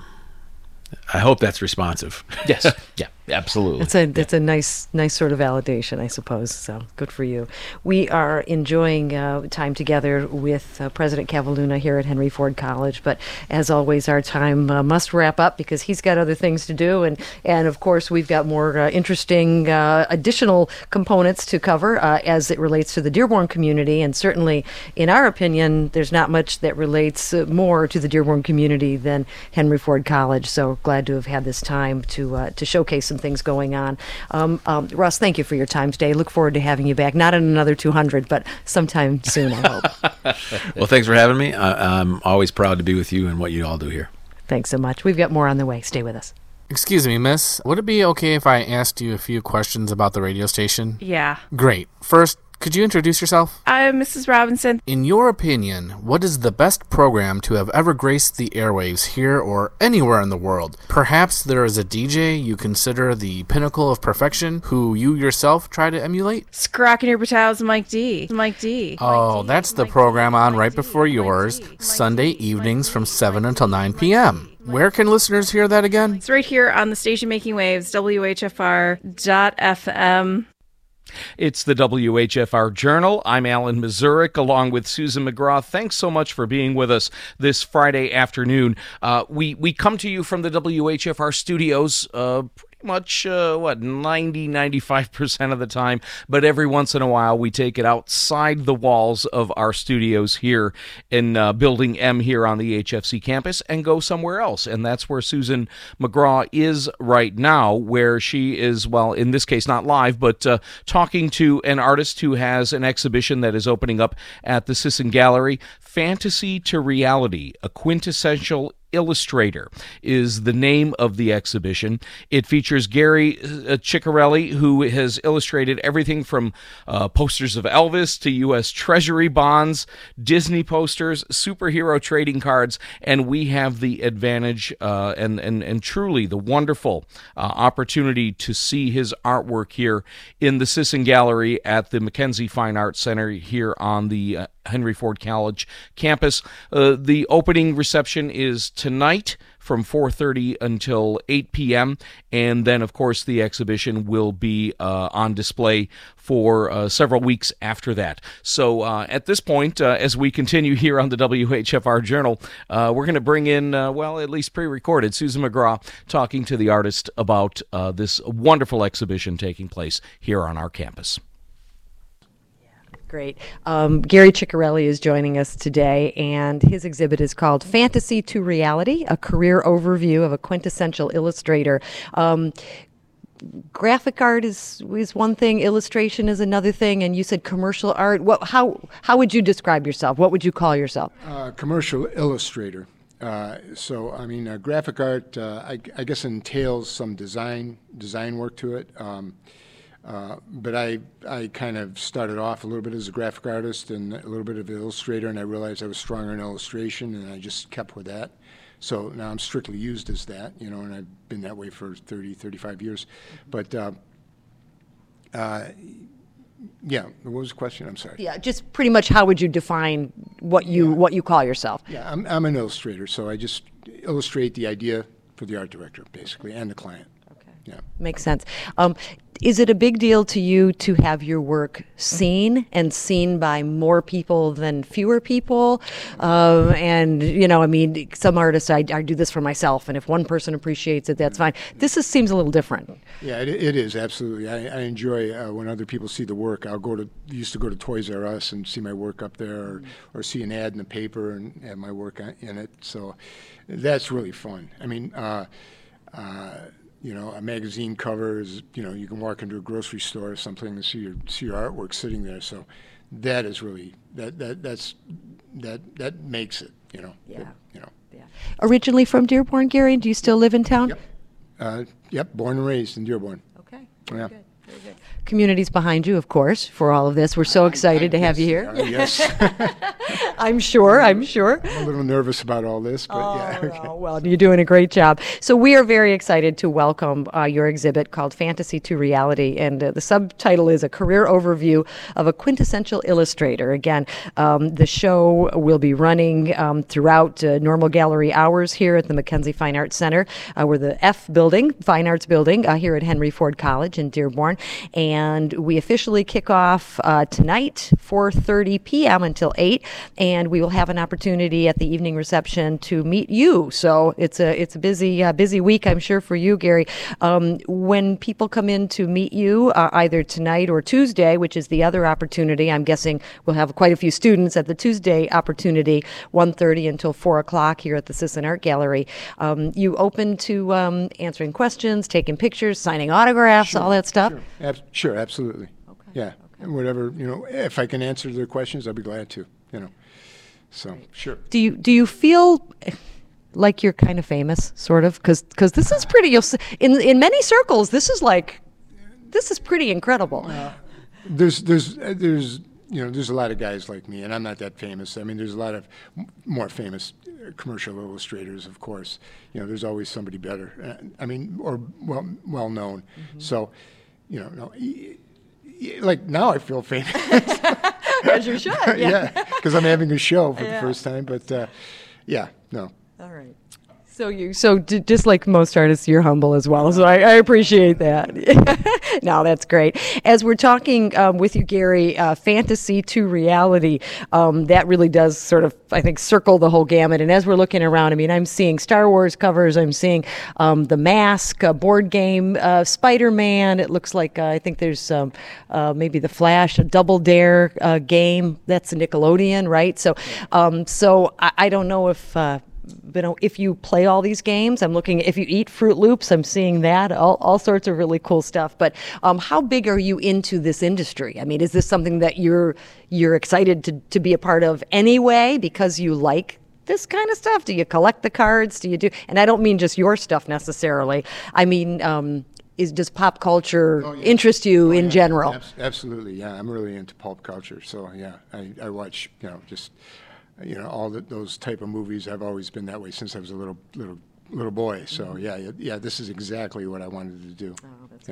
I hope that's responsive. Yes. Yeah, absolutely. It's a it's a nice nice sort of validation, I suppose. So good for you. We are enjoying uh, time together with uh, President Cavalluna here at Henry Ford College. But as always, our time uh, must wrap up because he's got other things to do, and and of course we've got more uh, interesting uh, additional components to cover uh, as it relates to the Dearborn community. And certainly, in our opinion, there's not much that relates uh, more to the Dearborn community than Henry Ford College. So glad to have had this time to uh, to showcase some things going on. Um, um, Russ, thank you for your time today. Look forward to having you back, not in another two hundred, but sometime soon, I hope. Well, thanks for having me. I, I'm always proud to be with you and what you all do here. Thanks so much. We've got more on the way. Stay with us. Excuse me, miss. Would it be okay if I asked you a few questions about the radio station? Yeah. Great. First, could you introduce yourself? I'm Missus Robinson. In your opinion, what is the best program to have ever graced the airwaves here or anywhere in the world? Perhaps there is a D J you consider the pinnacle of perfection who you yourself try to emulate? Scrocking Your Potatoes, Mike D. Mike D. Oh, that's the program on right before yours, Sunday evenings from seven until nine p.m. Where can listeners hear that again? It's right here on the station making waves, W H F R dot F M. It's the W H F R Journal. I'm Alan Mazurek, along with Susan McGraw. Thanks so much for being with us this Friday afternoon. Uh, we, we come to you from the W H F R studios uh, pretty much, uh, what, ninety, ninety-five percent of the time, but every once in a while we take it outside the walls of our studios here in uh, Building M here on the H F C campus and go somewhere else, and that's where Susan McGraw is right now, where she is, well, in this case, not live, but uh, talking to an artist who has an exhibition that is opening up at the Sisson Gallery. Fantasy to Reality, a quintessential illustrator is the name of the exhibition. It features Gary uh, Ciccarelli, who has illustrated everything from uh, posters of Elvis to U S Treasury bonds, Disney posters, superhero trading cards, and we have the advantage uh, and, and, and truly the wonderful uh, opportunity to see his artwork here in the Sisson Gallery at the Mackenzie Fine Arts Center here on the uh, Henry Ford College campus. Uh, the opening reception is tonight from four thirty until eight p.m. And then, of course, the exhibition will be uh, on display for uh, several weeks after that. So uh, at this point, uh, as we continue here on the W H F R Journal, uh, we're going to bring in, uh, well, at least pre-recorded, Susan McGraw talking to the artist about uh, this wonderful exhibition taking place here on our campus. Great. Um, Gary Ciccarelli is joining us today, and his exhibit is called Fantasy to Reality, a career overview of a quintessential illustrator. Um, graphic art is is one thing, illustration is another thing, and you said commercial art. What, how, how would you describe yourself? What would you call yourself? Uh, commercial illustrator. Uh, so, I mean, uh, graphic art, uh, I, I guess, entails some design design work to it. Um, Uh, but I, I kind of started off a little bit as a graphic artist and a little bit of an illustrator, and I realized I was stronger in illustration, and I just kept with that. So now I'm strictly used as that, you know, and I've been that way for thirty, thirty-five years. But, uh, uh, yeah, what was the question? I'm sorry. Yeah, just pretty much how would you define what you Yeah. what you call yourself? Yeah, I'm, I'm an illustrator, so I just illustrate the idea for the art director, basically, and the client. Okay. Yeah. Makes sense. Um, Is it a big deal to you to have your work seen and seen by more people than fewer people? Um, and, you know, I mean, some artists, I, I do this for myself, and if one person appreciates it, that's fine. This is, seems a little different. Yeah, it, it is, absolutely. I, I enjoy uh, when other people see the work. I'll go to, used to go to Toys R Us and see my work up there, or, or see an ad in the paper and have my work in it. So that's really fun. I mean, uh, uh, you know, a magazine cover is, you know, you can walk into a grocery store or something and see your see your artwork sitting there. So that is really that that that's that that makes it, you know. Yeah. It, you know. Yeah. Originally from Dearborn, Gary, do you still live in town? Yep. Uh, yep. Born and raised in Dearborn. Okay. Very yeah. good. Very good. Community's behind you, of course, for all of this. We're so excited I, I to have you here. Uh, yes. I'm sure, I'm sure. I'm a little nervous about all this, but oh, yeah. Okay. No, well, you're doing a great job. So we are very excited to welcome uh, your exhibit called Fantasy to Reality, and uh, the subtitle is A Career Overview of a Quintessential Illustrator. Again, um, the show will be running um, throughout uh, normal gallery hours here at the Mackenzie Fine Arts Center. Uh, we're the F building, Fine Arts building, uh, here at Henry Ford College in Dearborn. And we officially kick off uh, tonight, four thirty p.m. until eight, and we will have an opportunity at the evening reception to meet you. So it's a it's a busy uh, busy week, I'm sure, for you, Gary. Um, when people come in to meet you, uh, either tonight or Tuesday, which is the other opportunity, I'm guessing we'll have quite a few students at the Tuesday opportunity, one thirty until four o'clock here at the Sisson Art Gallery. Um, you open to um, answering questions, taking pictures, signing autographs, Sure, all that stuff? Sure, Ab- sure absolutely. Okay. Yeah, Okay. and whatever, you know, if I can answer their questions, I'll be glad to, you know. So, sure. Do you do you feel like you're kind of famous, sort of? Because this is pretty. You'll see, in in many circles, this is like this is pretty incredible. Uh, there's there's uh, there's you know there's a lot of guys like me, and I'm not that famous. I mean, there's a lot of m- more famous uh, commercial illustrators, of course. You know, there's always somebody better. Uh, I mean, or well well known. Mm-hmm. So, you know, no, y- y- like now I feel famous. As you should. Yeah. Because I'm having a show for Yeah. the first time. But uh, yeah, no. All right. So you, so d- just like most artists, you're humble as well. So I, I appreciate that. No, that's great. As we're talking um, with you, Gary, uh, fantasy to reality, um, that really does sort of, I think, circle the whole gamut. And as we're looking around, I mean, I'm seeing Star Wars covers. I'm seeing um, The Mask, a board game, uh, Spider-Man. It looks like uh, I think there's um, uh, maybe The Flash, a Double Dare uh, game. That's a Nickelodeon, right? So, um, so I, I don't know if. Uh, You know, if you play all these games, I'm looking, if you eat Fruit Loops, I'm seeing that, all, all sorts of really cool stuff. But um, how big are you into this industry? I mean, is this something that you're you're excited to, to be a part of anyway because you like this kind of stuff? Do you collect the cards? Do you do, and I don't mean just your stuff necessarily. I mean, um, is does pop culture Oh, yeah. interest you Oh, in yeah. general? Abs- absolutely, yeah. I'm really into pulp culture. So, yeah, I, I watch, you know, just... You know, all the, those type of movies. I've always been that way since I was a little little little boy. So yeah, yeah, yeah, this is exactly what I wanted to do. Oh, that's you know, cool.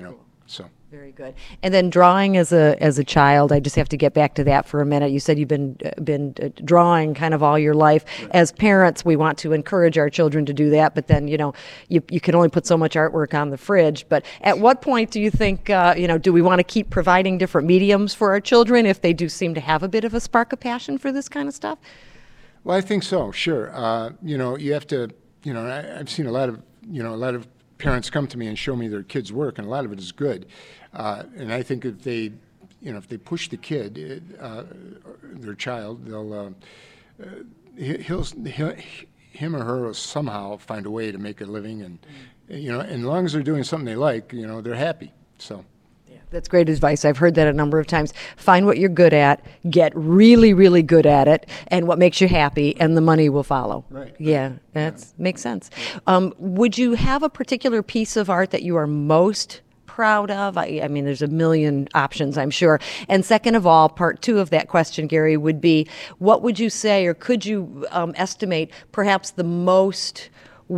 So. Very good. And then drawing as a as a child, I just have to get back to that for a minute. You said you've been uh, been uh, drawing kind of all your life. Right. As parents, we want to encourage our children to do that, but then you know you you can only put so much artwork on the fridge. But at what point do you think uh, you know do we want to keep providing different mediums for our children if they do seem to have a bit of a spark of passion for this kind of stuff? Well, I think so. Sure. Uh, you know, you have to. You know, I, I've seen a lot of you know a lot of parents come to me and show me their kids' work, and a lot of it is good. Uh, and I think if they, you know, if they push the kid, uh, their child, they'll, uh, uh, he'll, he'll, him or her will somehow find a way to make a living, and you know, and as long as they're doing something they like, you know, they're happy. So. Yeah, that's great advice. I've heard that a number of times. Find what you're good at, get really, really good at it, and what makes you happy, and the money will follow. Right. Yeah, that yeah. makes sense. Um, would you have a particular piece of art that you are most proud of? I, I mean, there's a million options, I'm sure. And second of all, part two of that question, Gary, would be, what would you say, or could you um, estimate perhaps the most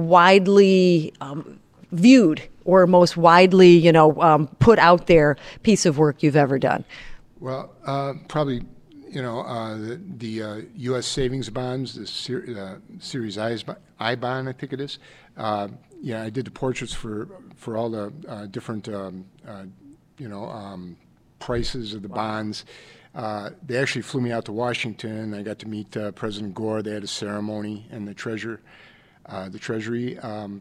widely um, viewed or most widely, you know, um, put out there piece of work you've ever done? Well, uh, probably, you know, uh, the, the uh, U S savings bonds, the ser- uh, Series I, I bond, I think it is. Uh, yeah, I did the portraits for for all the uh, different, um, uh, you know, um, prices of the bonds. Uh, they actually flew me out to Washington. I got to meet uh, President Gore. They had a ceremony in the treasure, uh, the Treasury. Um,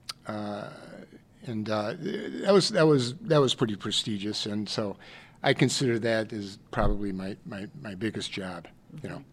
uh, And uh, that was that was that was pretty prestigious, and so I consider that as probably my, my, my biggest job. You know,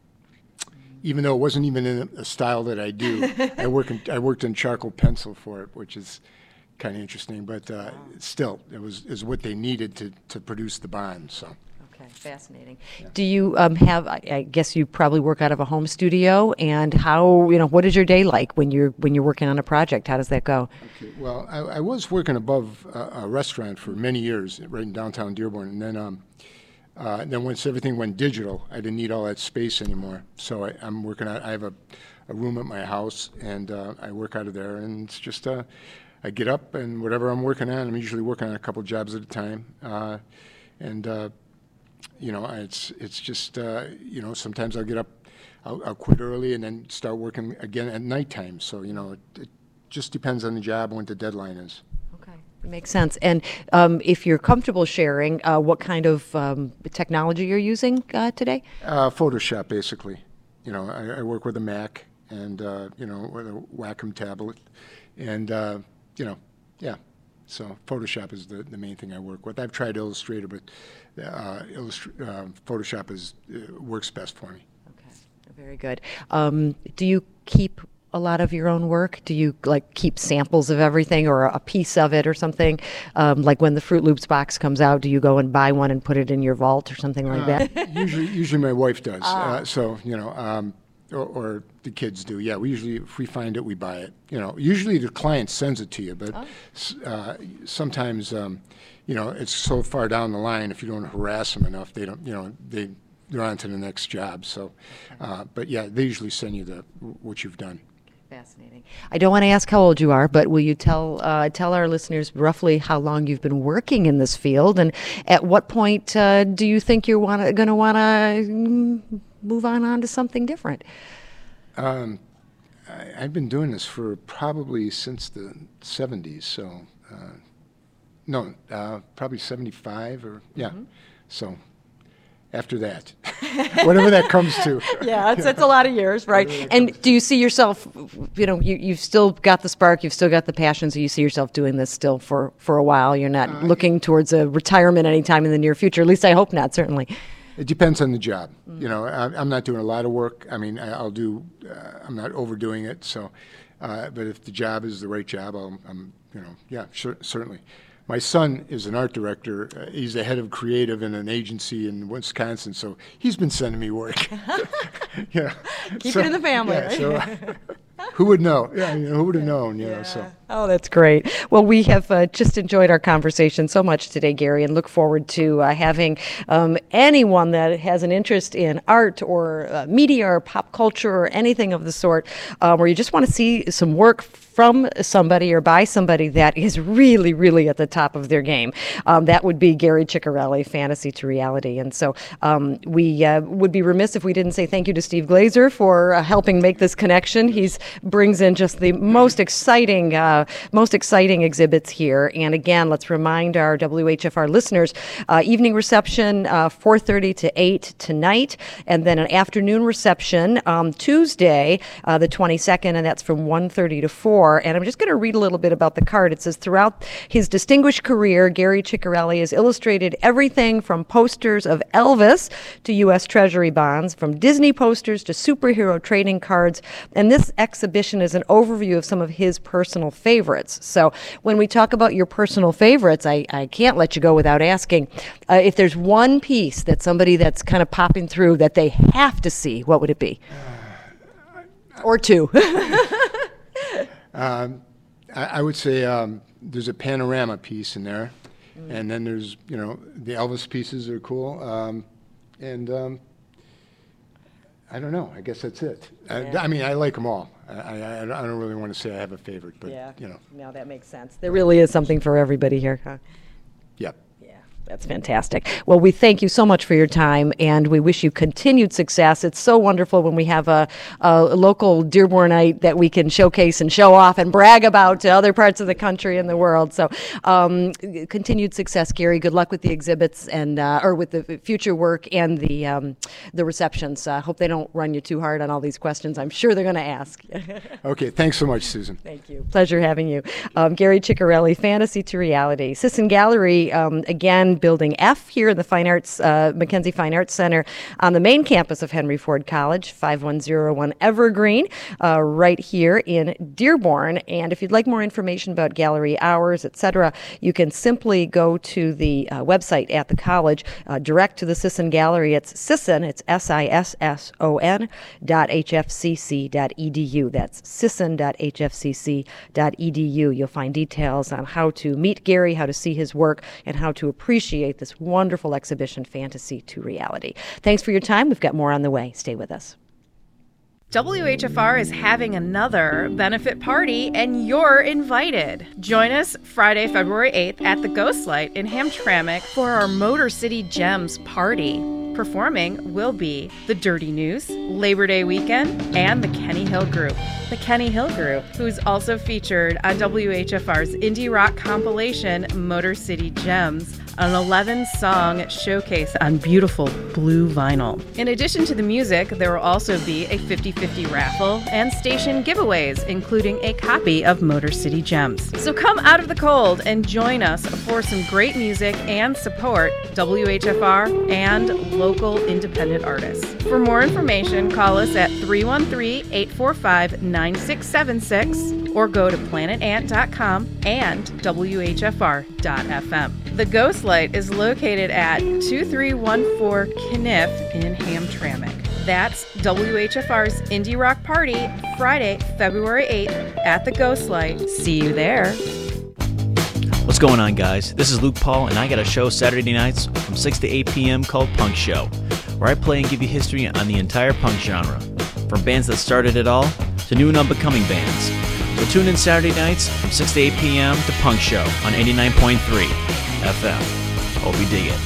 even though it wasn't even in a style that I do, I work in, I worked in charcoal pencil for it, which is kind of interesting. But uh, still, it was is what they needed to, to produce the bond. So. Okay, fascinating. Yeah. Do you um, have? I, I guess you probably work out of a home studio. And how? You know, what is your day like when you're when you're working on a project? How does that go? Okay. Well, I, I was working above a, a restaurant for many years, right in downtown Dearborn, and then um, uh, then once everything went digital, I didn't need all that space anymore. So I, I'm working out. I have a, a room at my house, and uh, I work out of there, and it's just uh, I get up and whatever I'm working on. I'm usually working on a couple jobs at a time, uh, and. Uh, You know, it's it's just, uh, you know, sometimes I'll get up, I'll, I'll quit early and then start working again at nighttime. So, you know, it, it just depends on the job and when the deadline is. Okay, it makes sense. And um, if you're comfortable sharing, uh, what kind of um, technology you're using uh, today? Uh, Photoshop, basically. You know, I, I work with a Mac and, uh, you know, with a Wacom tablet. And, uh, you know, yeah. So Photoshop is the, the main thing I work with. I've tried Illustrator, but uh, Illustr- uh, Photoshop is uh, works best for me. Okay, very good. Um, do you keep a lot of your own work? Do you like keep samples of everything or a piece of it or something? Um, like when the Fruit Loops box comes out, do you go and buy one and put it in your vault or something like uh, that? Usually, usually my wife does. Ah. Uh, so you know. Um, Or, or the kids do. Yeah, we usually, if we find it, we buy it. You know, usually the client sends it to you, but oh. uh, sometimes, um, you know, it's so far down the line. If you don't harass them enough, they don't. You know, they they're on to the next job. So, uh, but yeah, they usually send you the what you've done. Fascinating. I don't want to ask how old you are, but will you tell uh, tell our listeners roughly how long you've been working in this field, and at what point uh, do you think you're wanna, going to want to move on on to something different? Um, I, I've been doing this for probably since the seventies. So, uh, no, uh, probably seventy-five or yeah. Mm-hmm. So. After that, whatever that comes to. Yeah, it's, it's a lot of years, right? And do you see yourself, you know, you, you've still got the spark, you've still got the passion, so you see yourself doing this still for, for a while? You're not uh, looking towards a retirement anytime in the near future, at least I hope not, certainly. It depends on the job. Mm. You know, I, I'm not doing a lot of work. I mean, I, I'll do, uh, I'm not overdoing it, so, uh, but if the job is the right job, I'll, I'm, you know, yeah, sure, certainly. My son is an art director. Uh, he's the head of creative in an agency in Wisconsin, so he's been sending me work. Yeah, keep so, it in the family. Yeah, right? so, who would know? Yeah, you know, who would have known? You know, so. Oh, that's great. Well, we have uh, just enjoyed our conversation so much today, Gary, and look forward to uh, having um, anyone that has an interest in art or uh, media or pop culture or anything of the sort, um, where you just want to see some work from somebody or by somebody that is really, really at the top of their game. Um, that would be Gary Ciccarelli, Fantasy to Reality. And so um, we uh, would be remiss if we didn't say thank you to Steve Glazer for uh, helping make this connection. He brings in just the most exciting, uh, most exciting exhibits here. And again, let's remind our W H F R listeners, uh, evening reception, uh, four thirty to eight tonight, and then an afternoon reception um, Tuesday, uh, the twenty-second, and that's from one thirty to four. And I'm just going to read a little bit about the card. It says, throughout his distinguished career, Gary Ciccarelli has illustrated everything from posters of Elvis to U S Treasury bonds, from Disney posters to superhero trading cards. And this exhibition is an overview of some of his personal favorites. So when we talk about your personal favorites, I, I can't let you go without asking, uh, if there's one piece that somebody that's kind of popping through that they have to see, what would it be? Or two. Um, I, I would say um, there's a panorama piece in there, mm. and then there's, you know, the Elvis pieces are cool, um, and um, I don't know. I guess that's it. Yeah. I, I mean, I like them all. I, I, I don't really want to say I have a favorite, but, yeah. you know. No, that makes sense. There really is something for everybody here, huh? Yep. That's fantastic. Well, we thank you so much for your time, and we wish you continued success. It's so wonderful when we have a, a local Dearbornite that we can showcase and show off and brag about to other parts of the country and the world. So um, continued success, Gary. Good luck with the exhibits and uh, or with the future work and the um, the receptions. I uh, hope they don't run you too hard on all these questions. I'm sure they're going to ask. Okay. Thanks so much, Susan. Thank you. Pleasure having you. Um, Gary Ciccarelli, Fantasy to Reality. Sisson Gallery, um, again, Building F here in the Fine Arts, uh, Mackenzie Fine Arts Center on the main campus of Henry Ford College, five one zero one Evergreen, uh, right here in Dearborn. And if you'd like more information about gallery hours, et cetera, you can simply go to the uh, website at the college, uh, direct to the Sisson Gallery. It's Sisson, it's S I S S O N dot H F C C dot E D U. That's Sisson dot H F C C dot E D U. You'll find details on how to meet Gary, how to see his work, and how to appreciate this wonderful exhibition, Fantasy to Reality. Thanks for your time. We've got more on the way. Stay with us. W H F R is having another benefit party, and you're invited. Join us Friday, February eighth at the Ghostlight in Hamtramck for our Motor City Gems party. Performing will be the Dirty News, Labor Day Weekend, and the Kenny Hill Group. The Kenny Hill Group, who's also featured on W H F R's indie rock compilation, Motor City Gems, an eleven-song showcase on beautiful blue vinyl. In addition to the music, there will also be a fifty-fifty raffle and station giveaways, including a copy of Motor City Gems. So come out of the cold and join us for some great music and support W H F R and local independent artists. For more information, call us at three one three, eight four five, nine six seven six or go to planet ant dot com and W H F R dot F M. The Ghostlight is located at two three one four Kniff in Hamtramck. That's W H F R's Indie Rock Party, Friday, February eighth at the Ghostlight. See you there. What's going on, guys? This is Luke Paul, and I got a show Saturday nights from six to eight p.m. called Punk Show, where I play and give you history on the entire punk genre, from bands that started it all to new and up-and-coming bands. So tune in Saturday nights from six to eight p.m. to Punk Show on eighty-nine point three F M. Hope you dig it.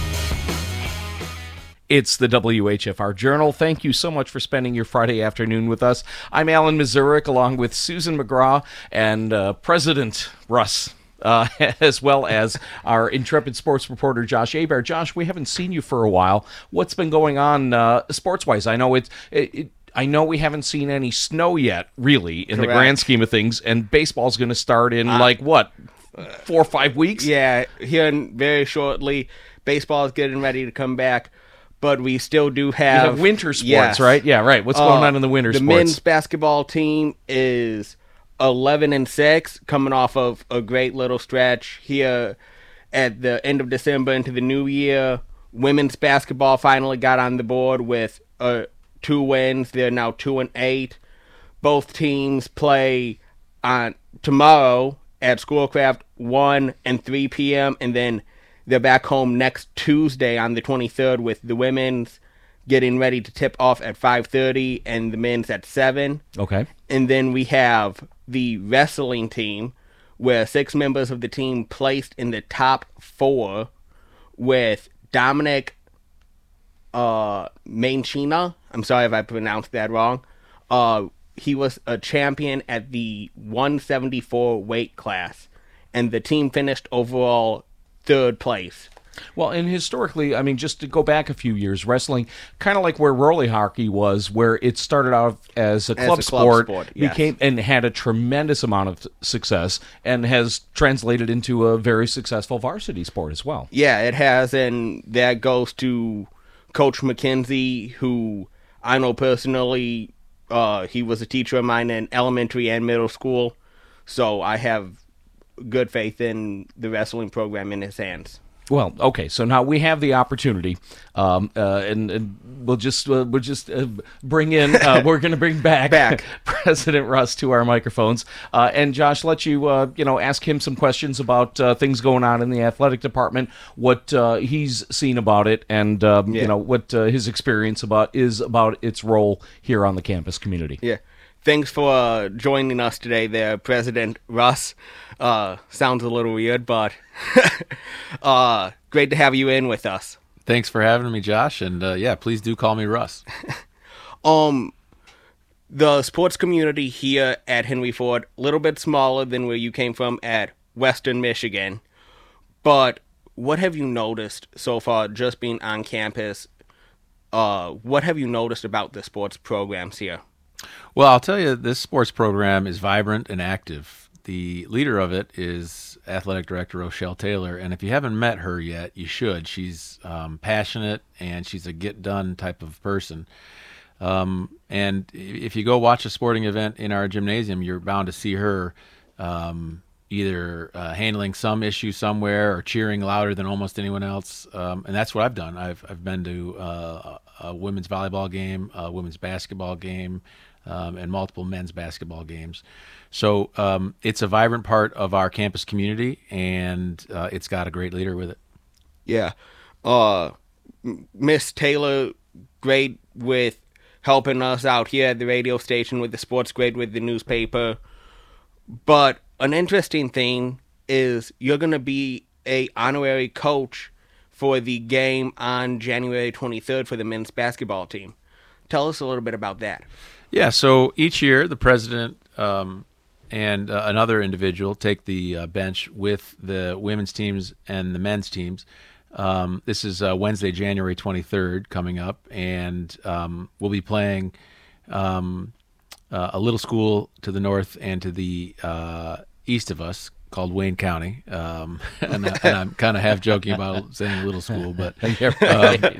It's the W H F R Journal. Thank you so much for spending your Friday afternoon with us. I'm Alan Mazurek, along with Susan McGraw and uh, President Russ, uh, as well as our intrepid sports reporter, Josh Hebert. Josh, we haven't seen you for a while. What's been going on uh, sports-wise? I know it's... It, it, I know we haven't seen any snow yet, really, in Correct. the grand scheme of things, and baseball's going to start in, uh, like, what, four or five weeks? Yeah, here in very shortly. Baseball is getting ready to come back, but we still do have... You have winter sports, yes. right? Yeah, right. What's going uh, on in the winter the sports? The men's basketball team is eleven and six, coming off of a great little stretch here at the end of December into the new year. Women's basketball finally got on the board with... a. Two wins. They're now two and eight. both teams play on tomorrow at Schoolcraft one and three p.m. and then they're back home next Tuesday on the twenty-third with the women's getting ready to tip off at five thirty and the men's at seven. Okay. And then we have the wrestling team where six members of the team placed in the top four with Dominic uh, Mancina. I'm sorry if I pronounced that wrong. Uh, he was a champion at the one seventy-four weight class, and the team finished overall third place. Well, and historically, I mean, just to go back a few years, wrestling, kind of like where roller hockey was, where it started out as a club, As a club sport, sport, yes. became and had a tremendous amount of success, and has translated into a very successful varsity sport as well. Yeah, it has, and that goes to Coach McKenzie, who I know personally. Uh, he was a teacher of mine in elementary and middle school, so I have good faith in the wrestling program in his hands. Well, okay, so now we have the opportunity, um, uh, and, and we'll just uh, we'll just uh, bring in. Uh, we're going to bring back, back President Russ to our microphones, uh, and Josh, let you uh, you know ask him some questions about uh, things going on in the athletic department, what uh, he's seen about it, and um, Yeah. you know what uh, his experience about is about its role here on the campus community. Yeah. Thanks for uh, joining us today there, President Russ. Uh, sounds a little weird, but uh, great to have you in with us. Thanks for having me, Josh, and uh, yeah, please do call me Russ. Um, the sports community here at Henry Ford, a little bit smaller than where you came from at Western Michigan, but what have you noticed so far just being on campus? Uh, what have you noticed about the sports programs here? Well, I'll tell you, this sports program is vibrant and active. The leader of it is Athletic Director Rochelle Taylor, and if you haven't met her yet, you should. She's um, passionate, and she's a get-done type of person. Um, and if you go watch a sporting event in our gymnasium, you're bound to see her um, either uh, handling some issue somewhere or cheering louder than almost anyone else. Um, and that's what I've done. I've, I've been to uh, a women's volleyball game, a women's basketball game, Um, and multiple men's basketball games. So um, it's a vibrant part of our campus community, and uh, it's got a great leader with it. Yeah. Uh, Miss Taylor, great with helping us out here at the radio station with the sports, great with the newspaper. But an interesting thing is you're going to be a honorary coach for the game on January twenty-third for the men's basketball team. Tell us a little bit about that. Yeah, so each year the president um, and uh, another individual take the uh, bench with the women's teams and the men's teams. Um, this is uh, Wednesday, January twenty-third coming up, and um, we'll be playing um, uh, a little school to the north and to the uh, east of us called Wayne County. Um, and, I, and I'm kind of half joking about saying little school, but um,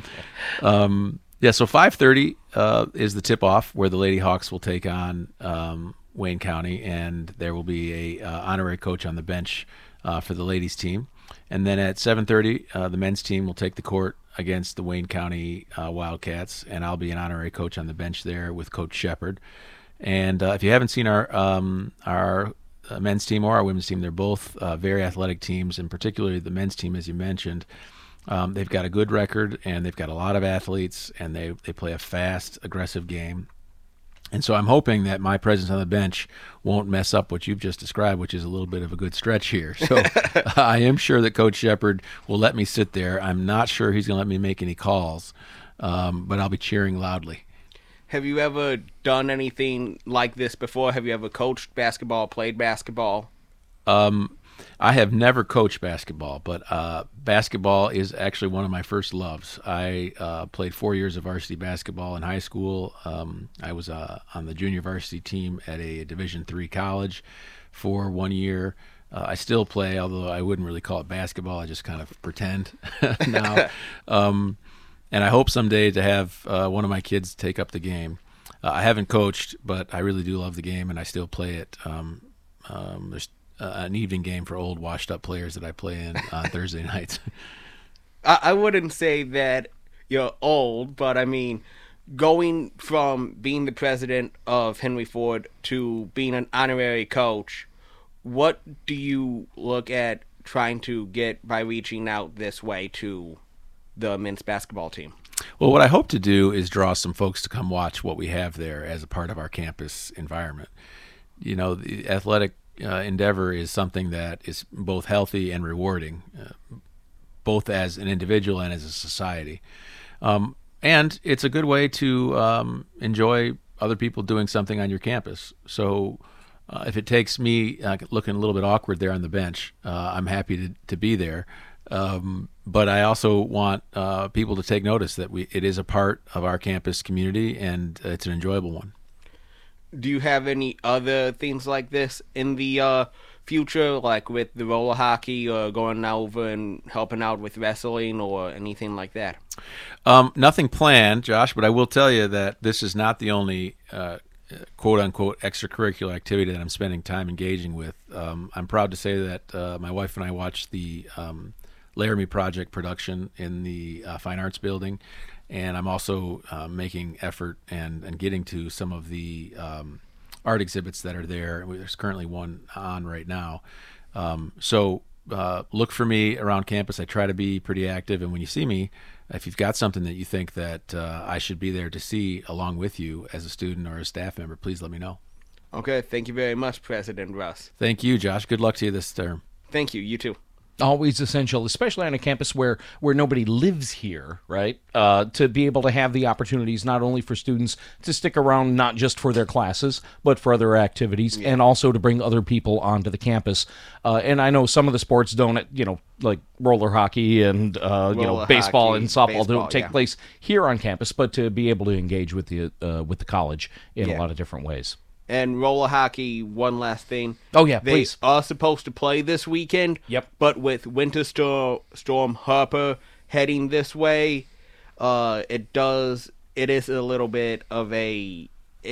um, yeah, so five thirty uh, is the tip-off where the Lady Hawks will take on um, Wayne County, and there will be a uh, honorary coach on the bench uh, for the ladies' team. And then at seven thirty, uh, the men's team will take the court against the Wayne County uh, Wildcats, and I'll be an honorary coach on the bench there with Coach Shepard. And uh, if you haven't seen our um, our uh, men's team or our women's team, they're both uh, very athletic teams, and particularly the men's team, as you mentioned. Um, they've got a good record, and they've got a lot of athletes, and they, they play a fast, aggressive game. And so I'm hoping that my presence on the bench won't mess up what you've just described, which is a little bit of a good stretch here. So I am sure that Coach Shepard will let me sit there. I'm not sure he's going to let me make any calls, um, but I'll be cheering loudly. Have you ever done anything like this before? Have you ever coached basketball, played basketball? Um, I have never coached basketball, but uh, basketball is actually one of my first loves. I uh, played four years of varsity basketball in high school. Um, I was uh, on the junior varsity team at a Division three college for one year. Uh, I still play, although I wouldn't really call it basketball. I just kind of pretend now. um, and I hope someday to have uh, one of my kids take up the game. Uh, I haven't coached, but I really do love the game, and I still play it. Um, um, there's Uh, an evening game for old washed-up players that I play in on Thursday nights. I, I wouldn't say that you're old, but I mean, going from being the president of Henry Ford to being an honorary coach, what do you look at trying to get by reaching out this way to the men's basketball team? Well, what I hope to do is draw some folks to come watch what we have there as a part of our campus environment. You know, the athletic uh, endeavor is something that is both healthy and rewarding, uh, both as an individual and as a society. Um, and it's a good way to um, enjoy other people doing something on your campus. So uh, if it takes me uh, looking a little bit awkward there on the bench, uh, I'm happy to, to be there. Um, but I also want uh, people to take notice that we it is a part of our campus community, and it's an enjoyable one. Do you have any other things like this in the uh, future, like with the roller hockey or going over and helping out with wrestling or anything like that? Um, nothing planned, Josh, but I will tell you that this is not the only uh, quote-unquote extracurricular activity that I'm spending time engaging with. Um, I'm proud to say that uh, my wife and I watched the um, Laramie Project production in the uh, Fine Arts Building, and I'm also uh, making effort and, and getting to some of the um, art exhibits that are there. There's currently one on right now. Um, so uh, look for me around campus. I try to be pretty active, and when you see me, if you've got something that you think that uh, I should be there to see along with you as a student or a staff member, please let me know. Okay, thank you very much, President Russ. Thank you, Josh. Good luck to you this term. Thank you. You too. Always essential, especially on a campus where, where nobody lives here, right? Uh, to be able to have the opportunities not only for students to stick around, not just for their classes, but for other activities, yeah. and also to bring other people onto the campus. Uh, and I know some of the sports don't, you know, like roller hockey and uh, you know baseball hockey, and softball baseball, don't take yeah. place here on campus, but to be able to engage with the uh, with the college in yeah. a lot of different ways. And roller hockey, one last thing. Oh, yeah, they please. They are supposed to play this weekend. Yep. But with Winter Storm, Storm Harper heading this way, uh, it does, it is a little bit of a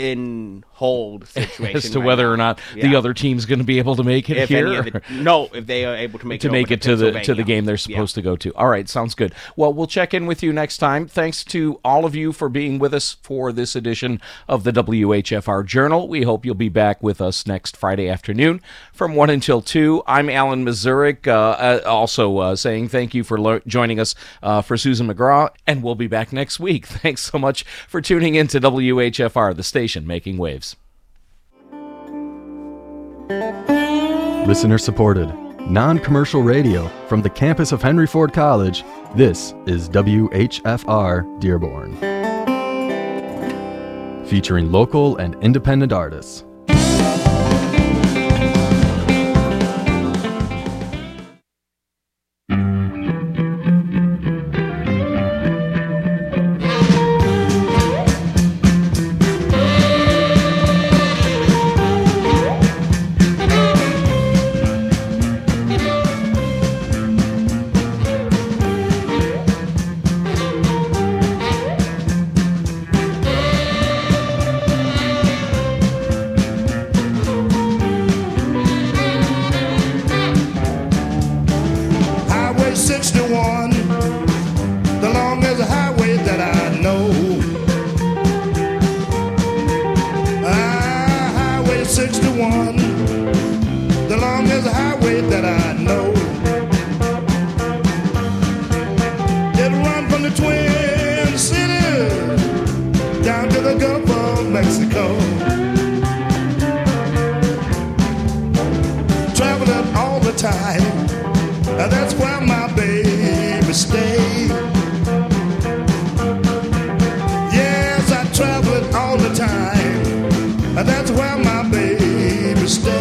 in hold situation as to right whether now. or not yeah. the other team's going to be able to make it if here. The, no, if they are able to make to it make it to, to the to the game they're supposed yeah. to go to. All right, sounds good. Well, we'll check in with you next time. Thanks to all of you for being with us for this edition of the W H F R Journal. We hope you'll be back with us next Friday afternoon from one until two. I'm Alan Mazurik, uh, also uh, saying thank you for lo- joining us uh, for Susan McGraw, and we'll be back next week. Thanks so much for tuning in to W H F R, the station making waves. Listener supported, non-commercial radio from the campus of Henry Ford College. This is W H F R Dearborn, featuring local and independent artists. That's where my baby stays.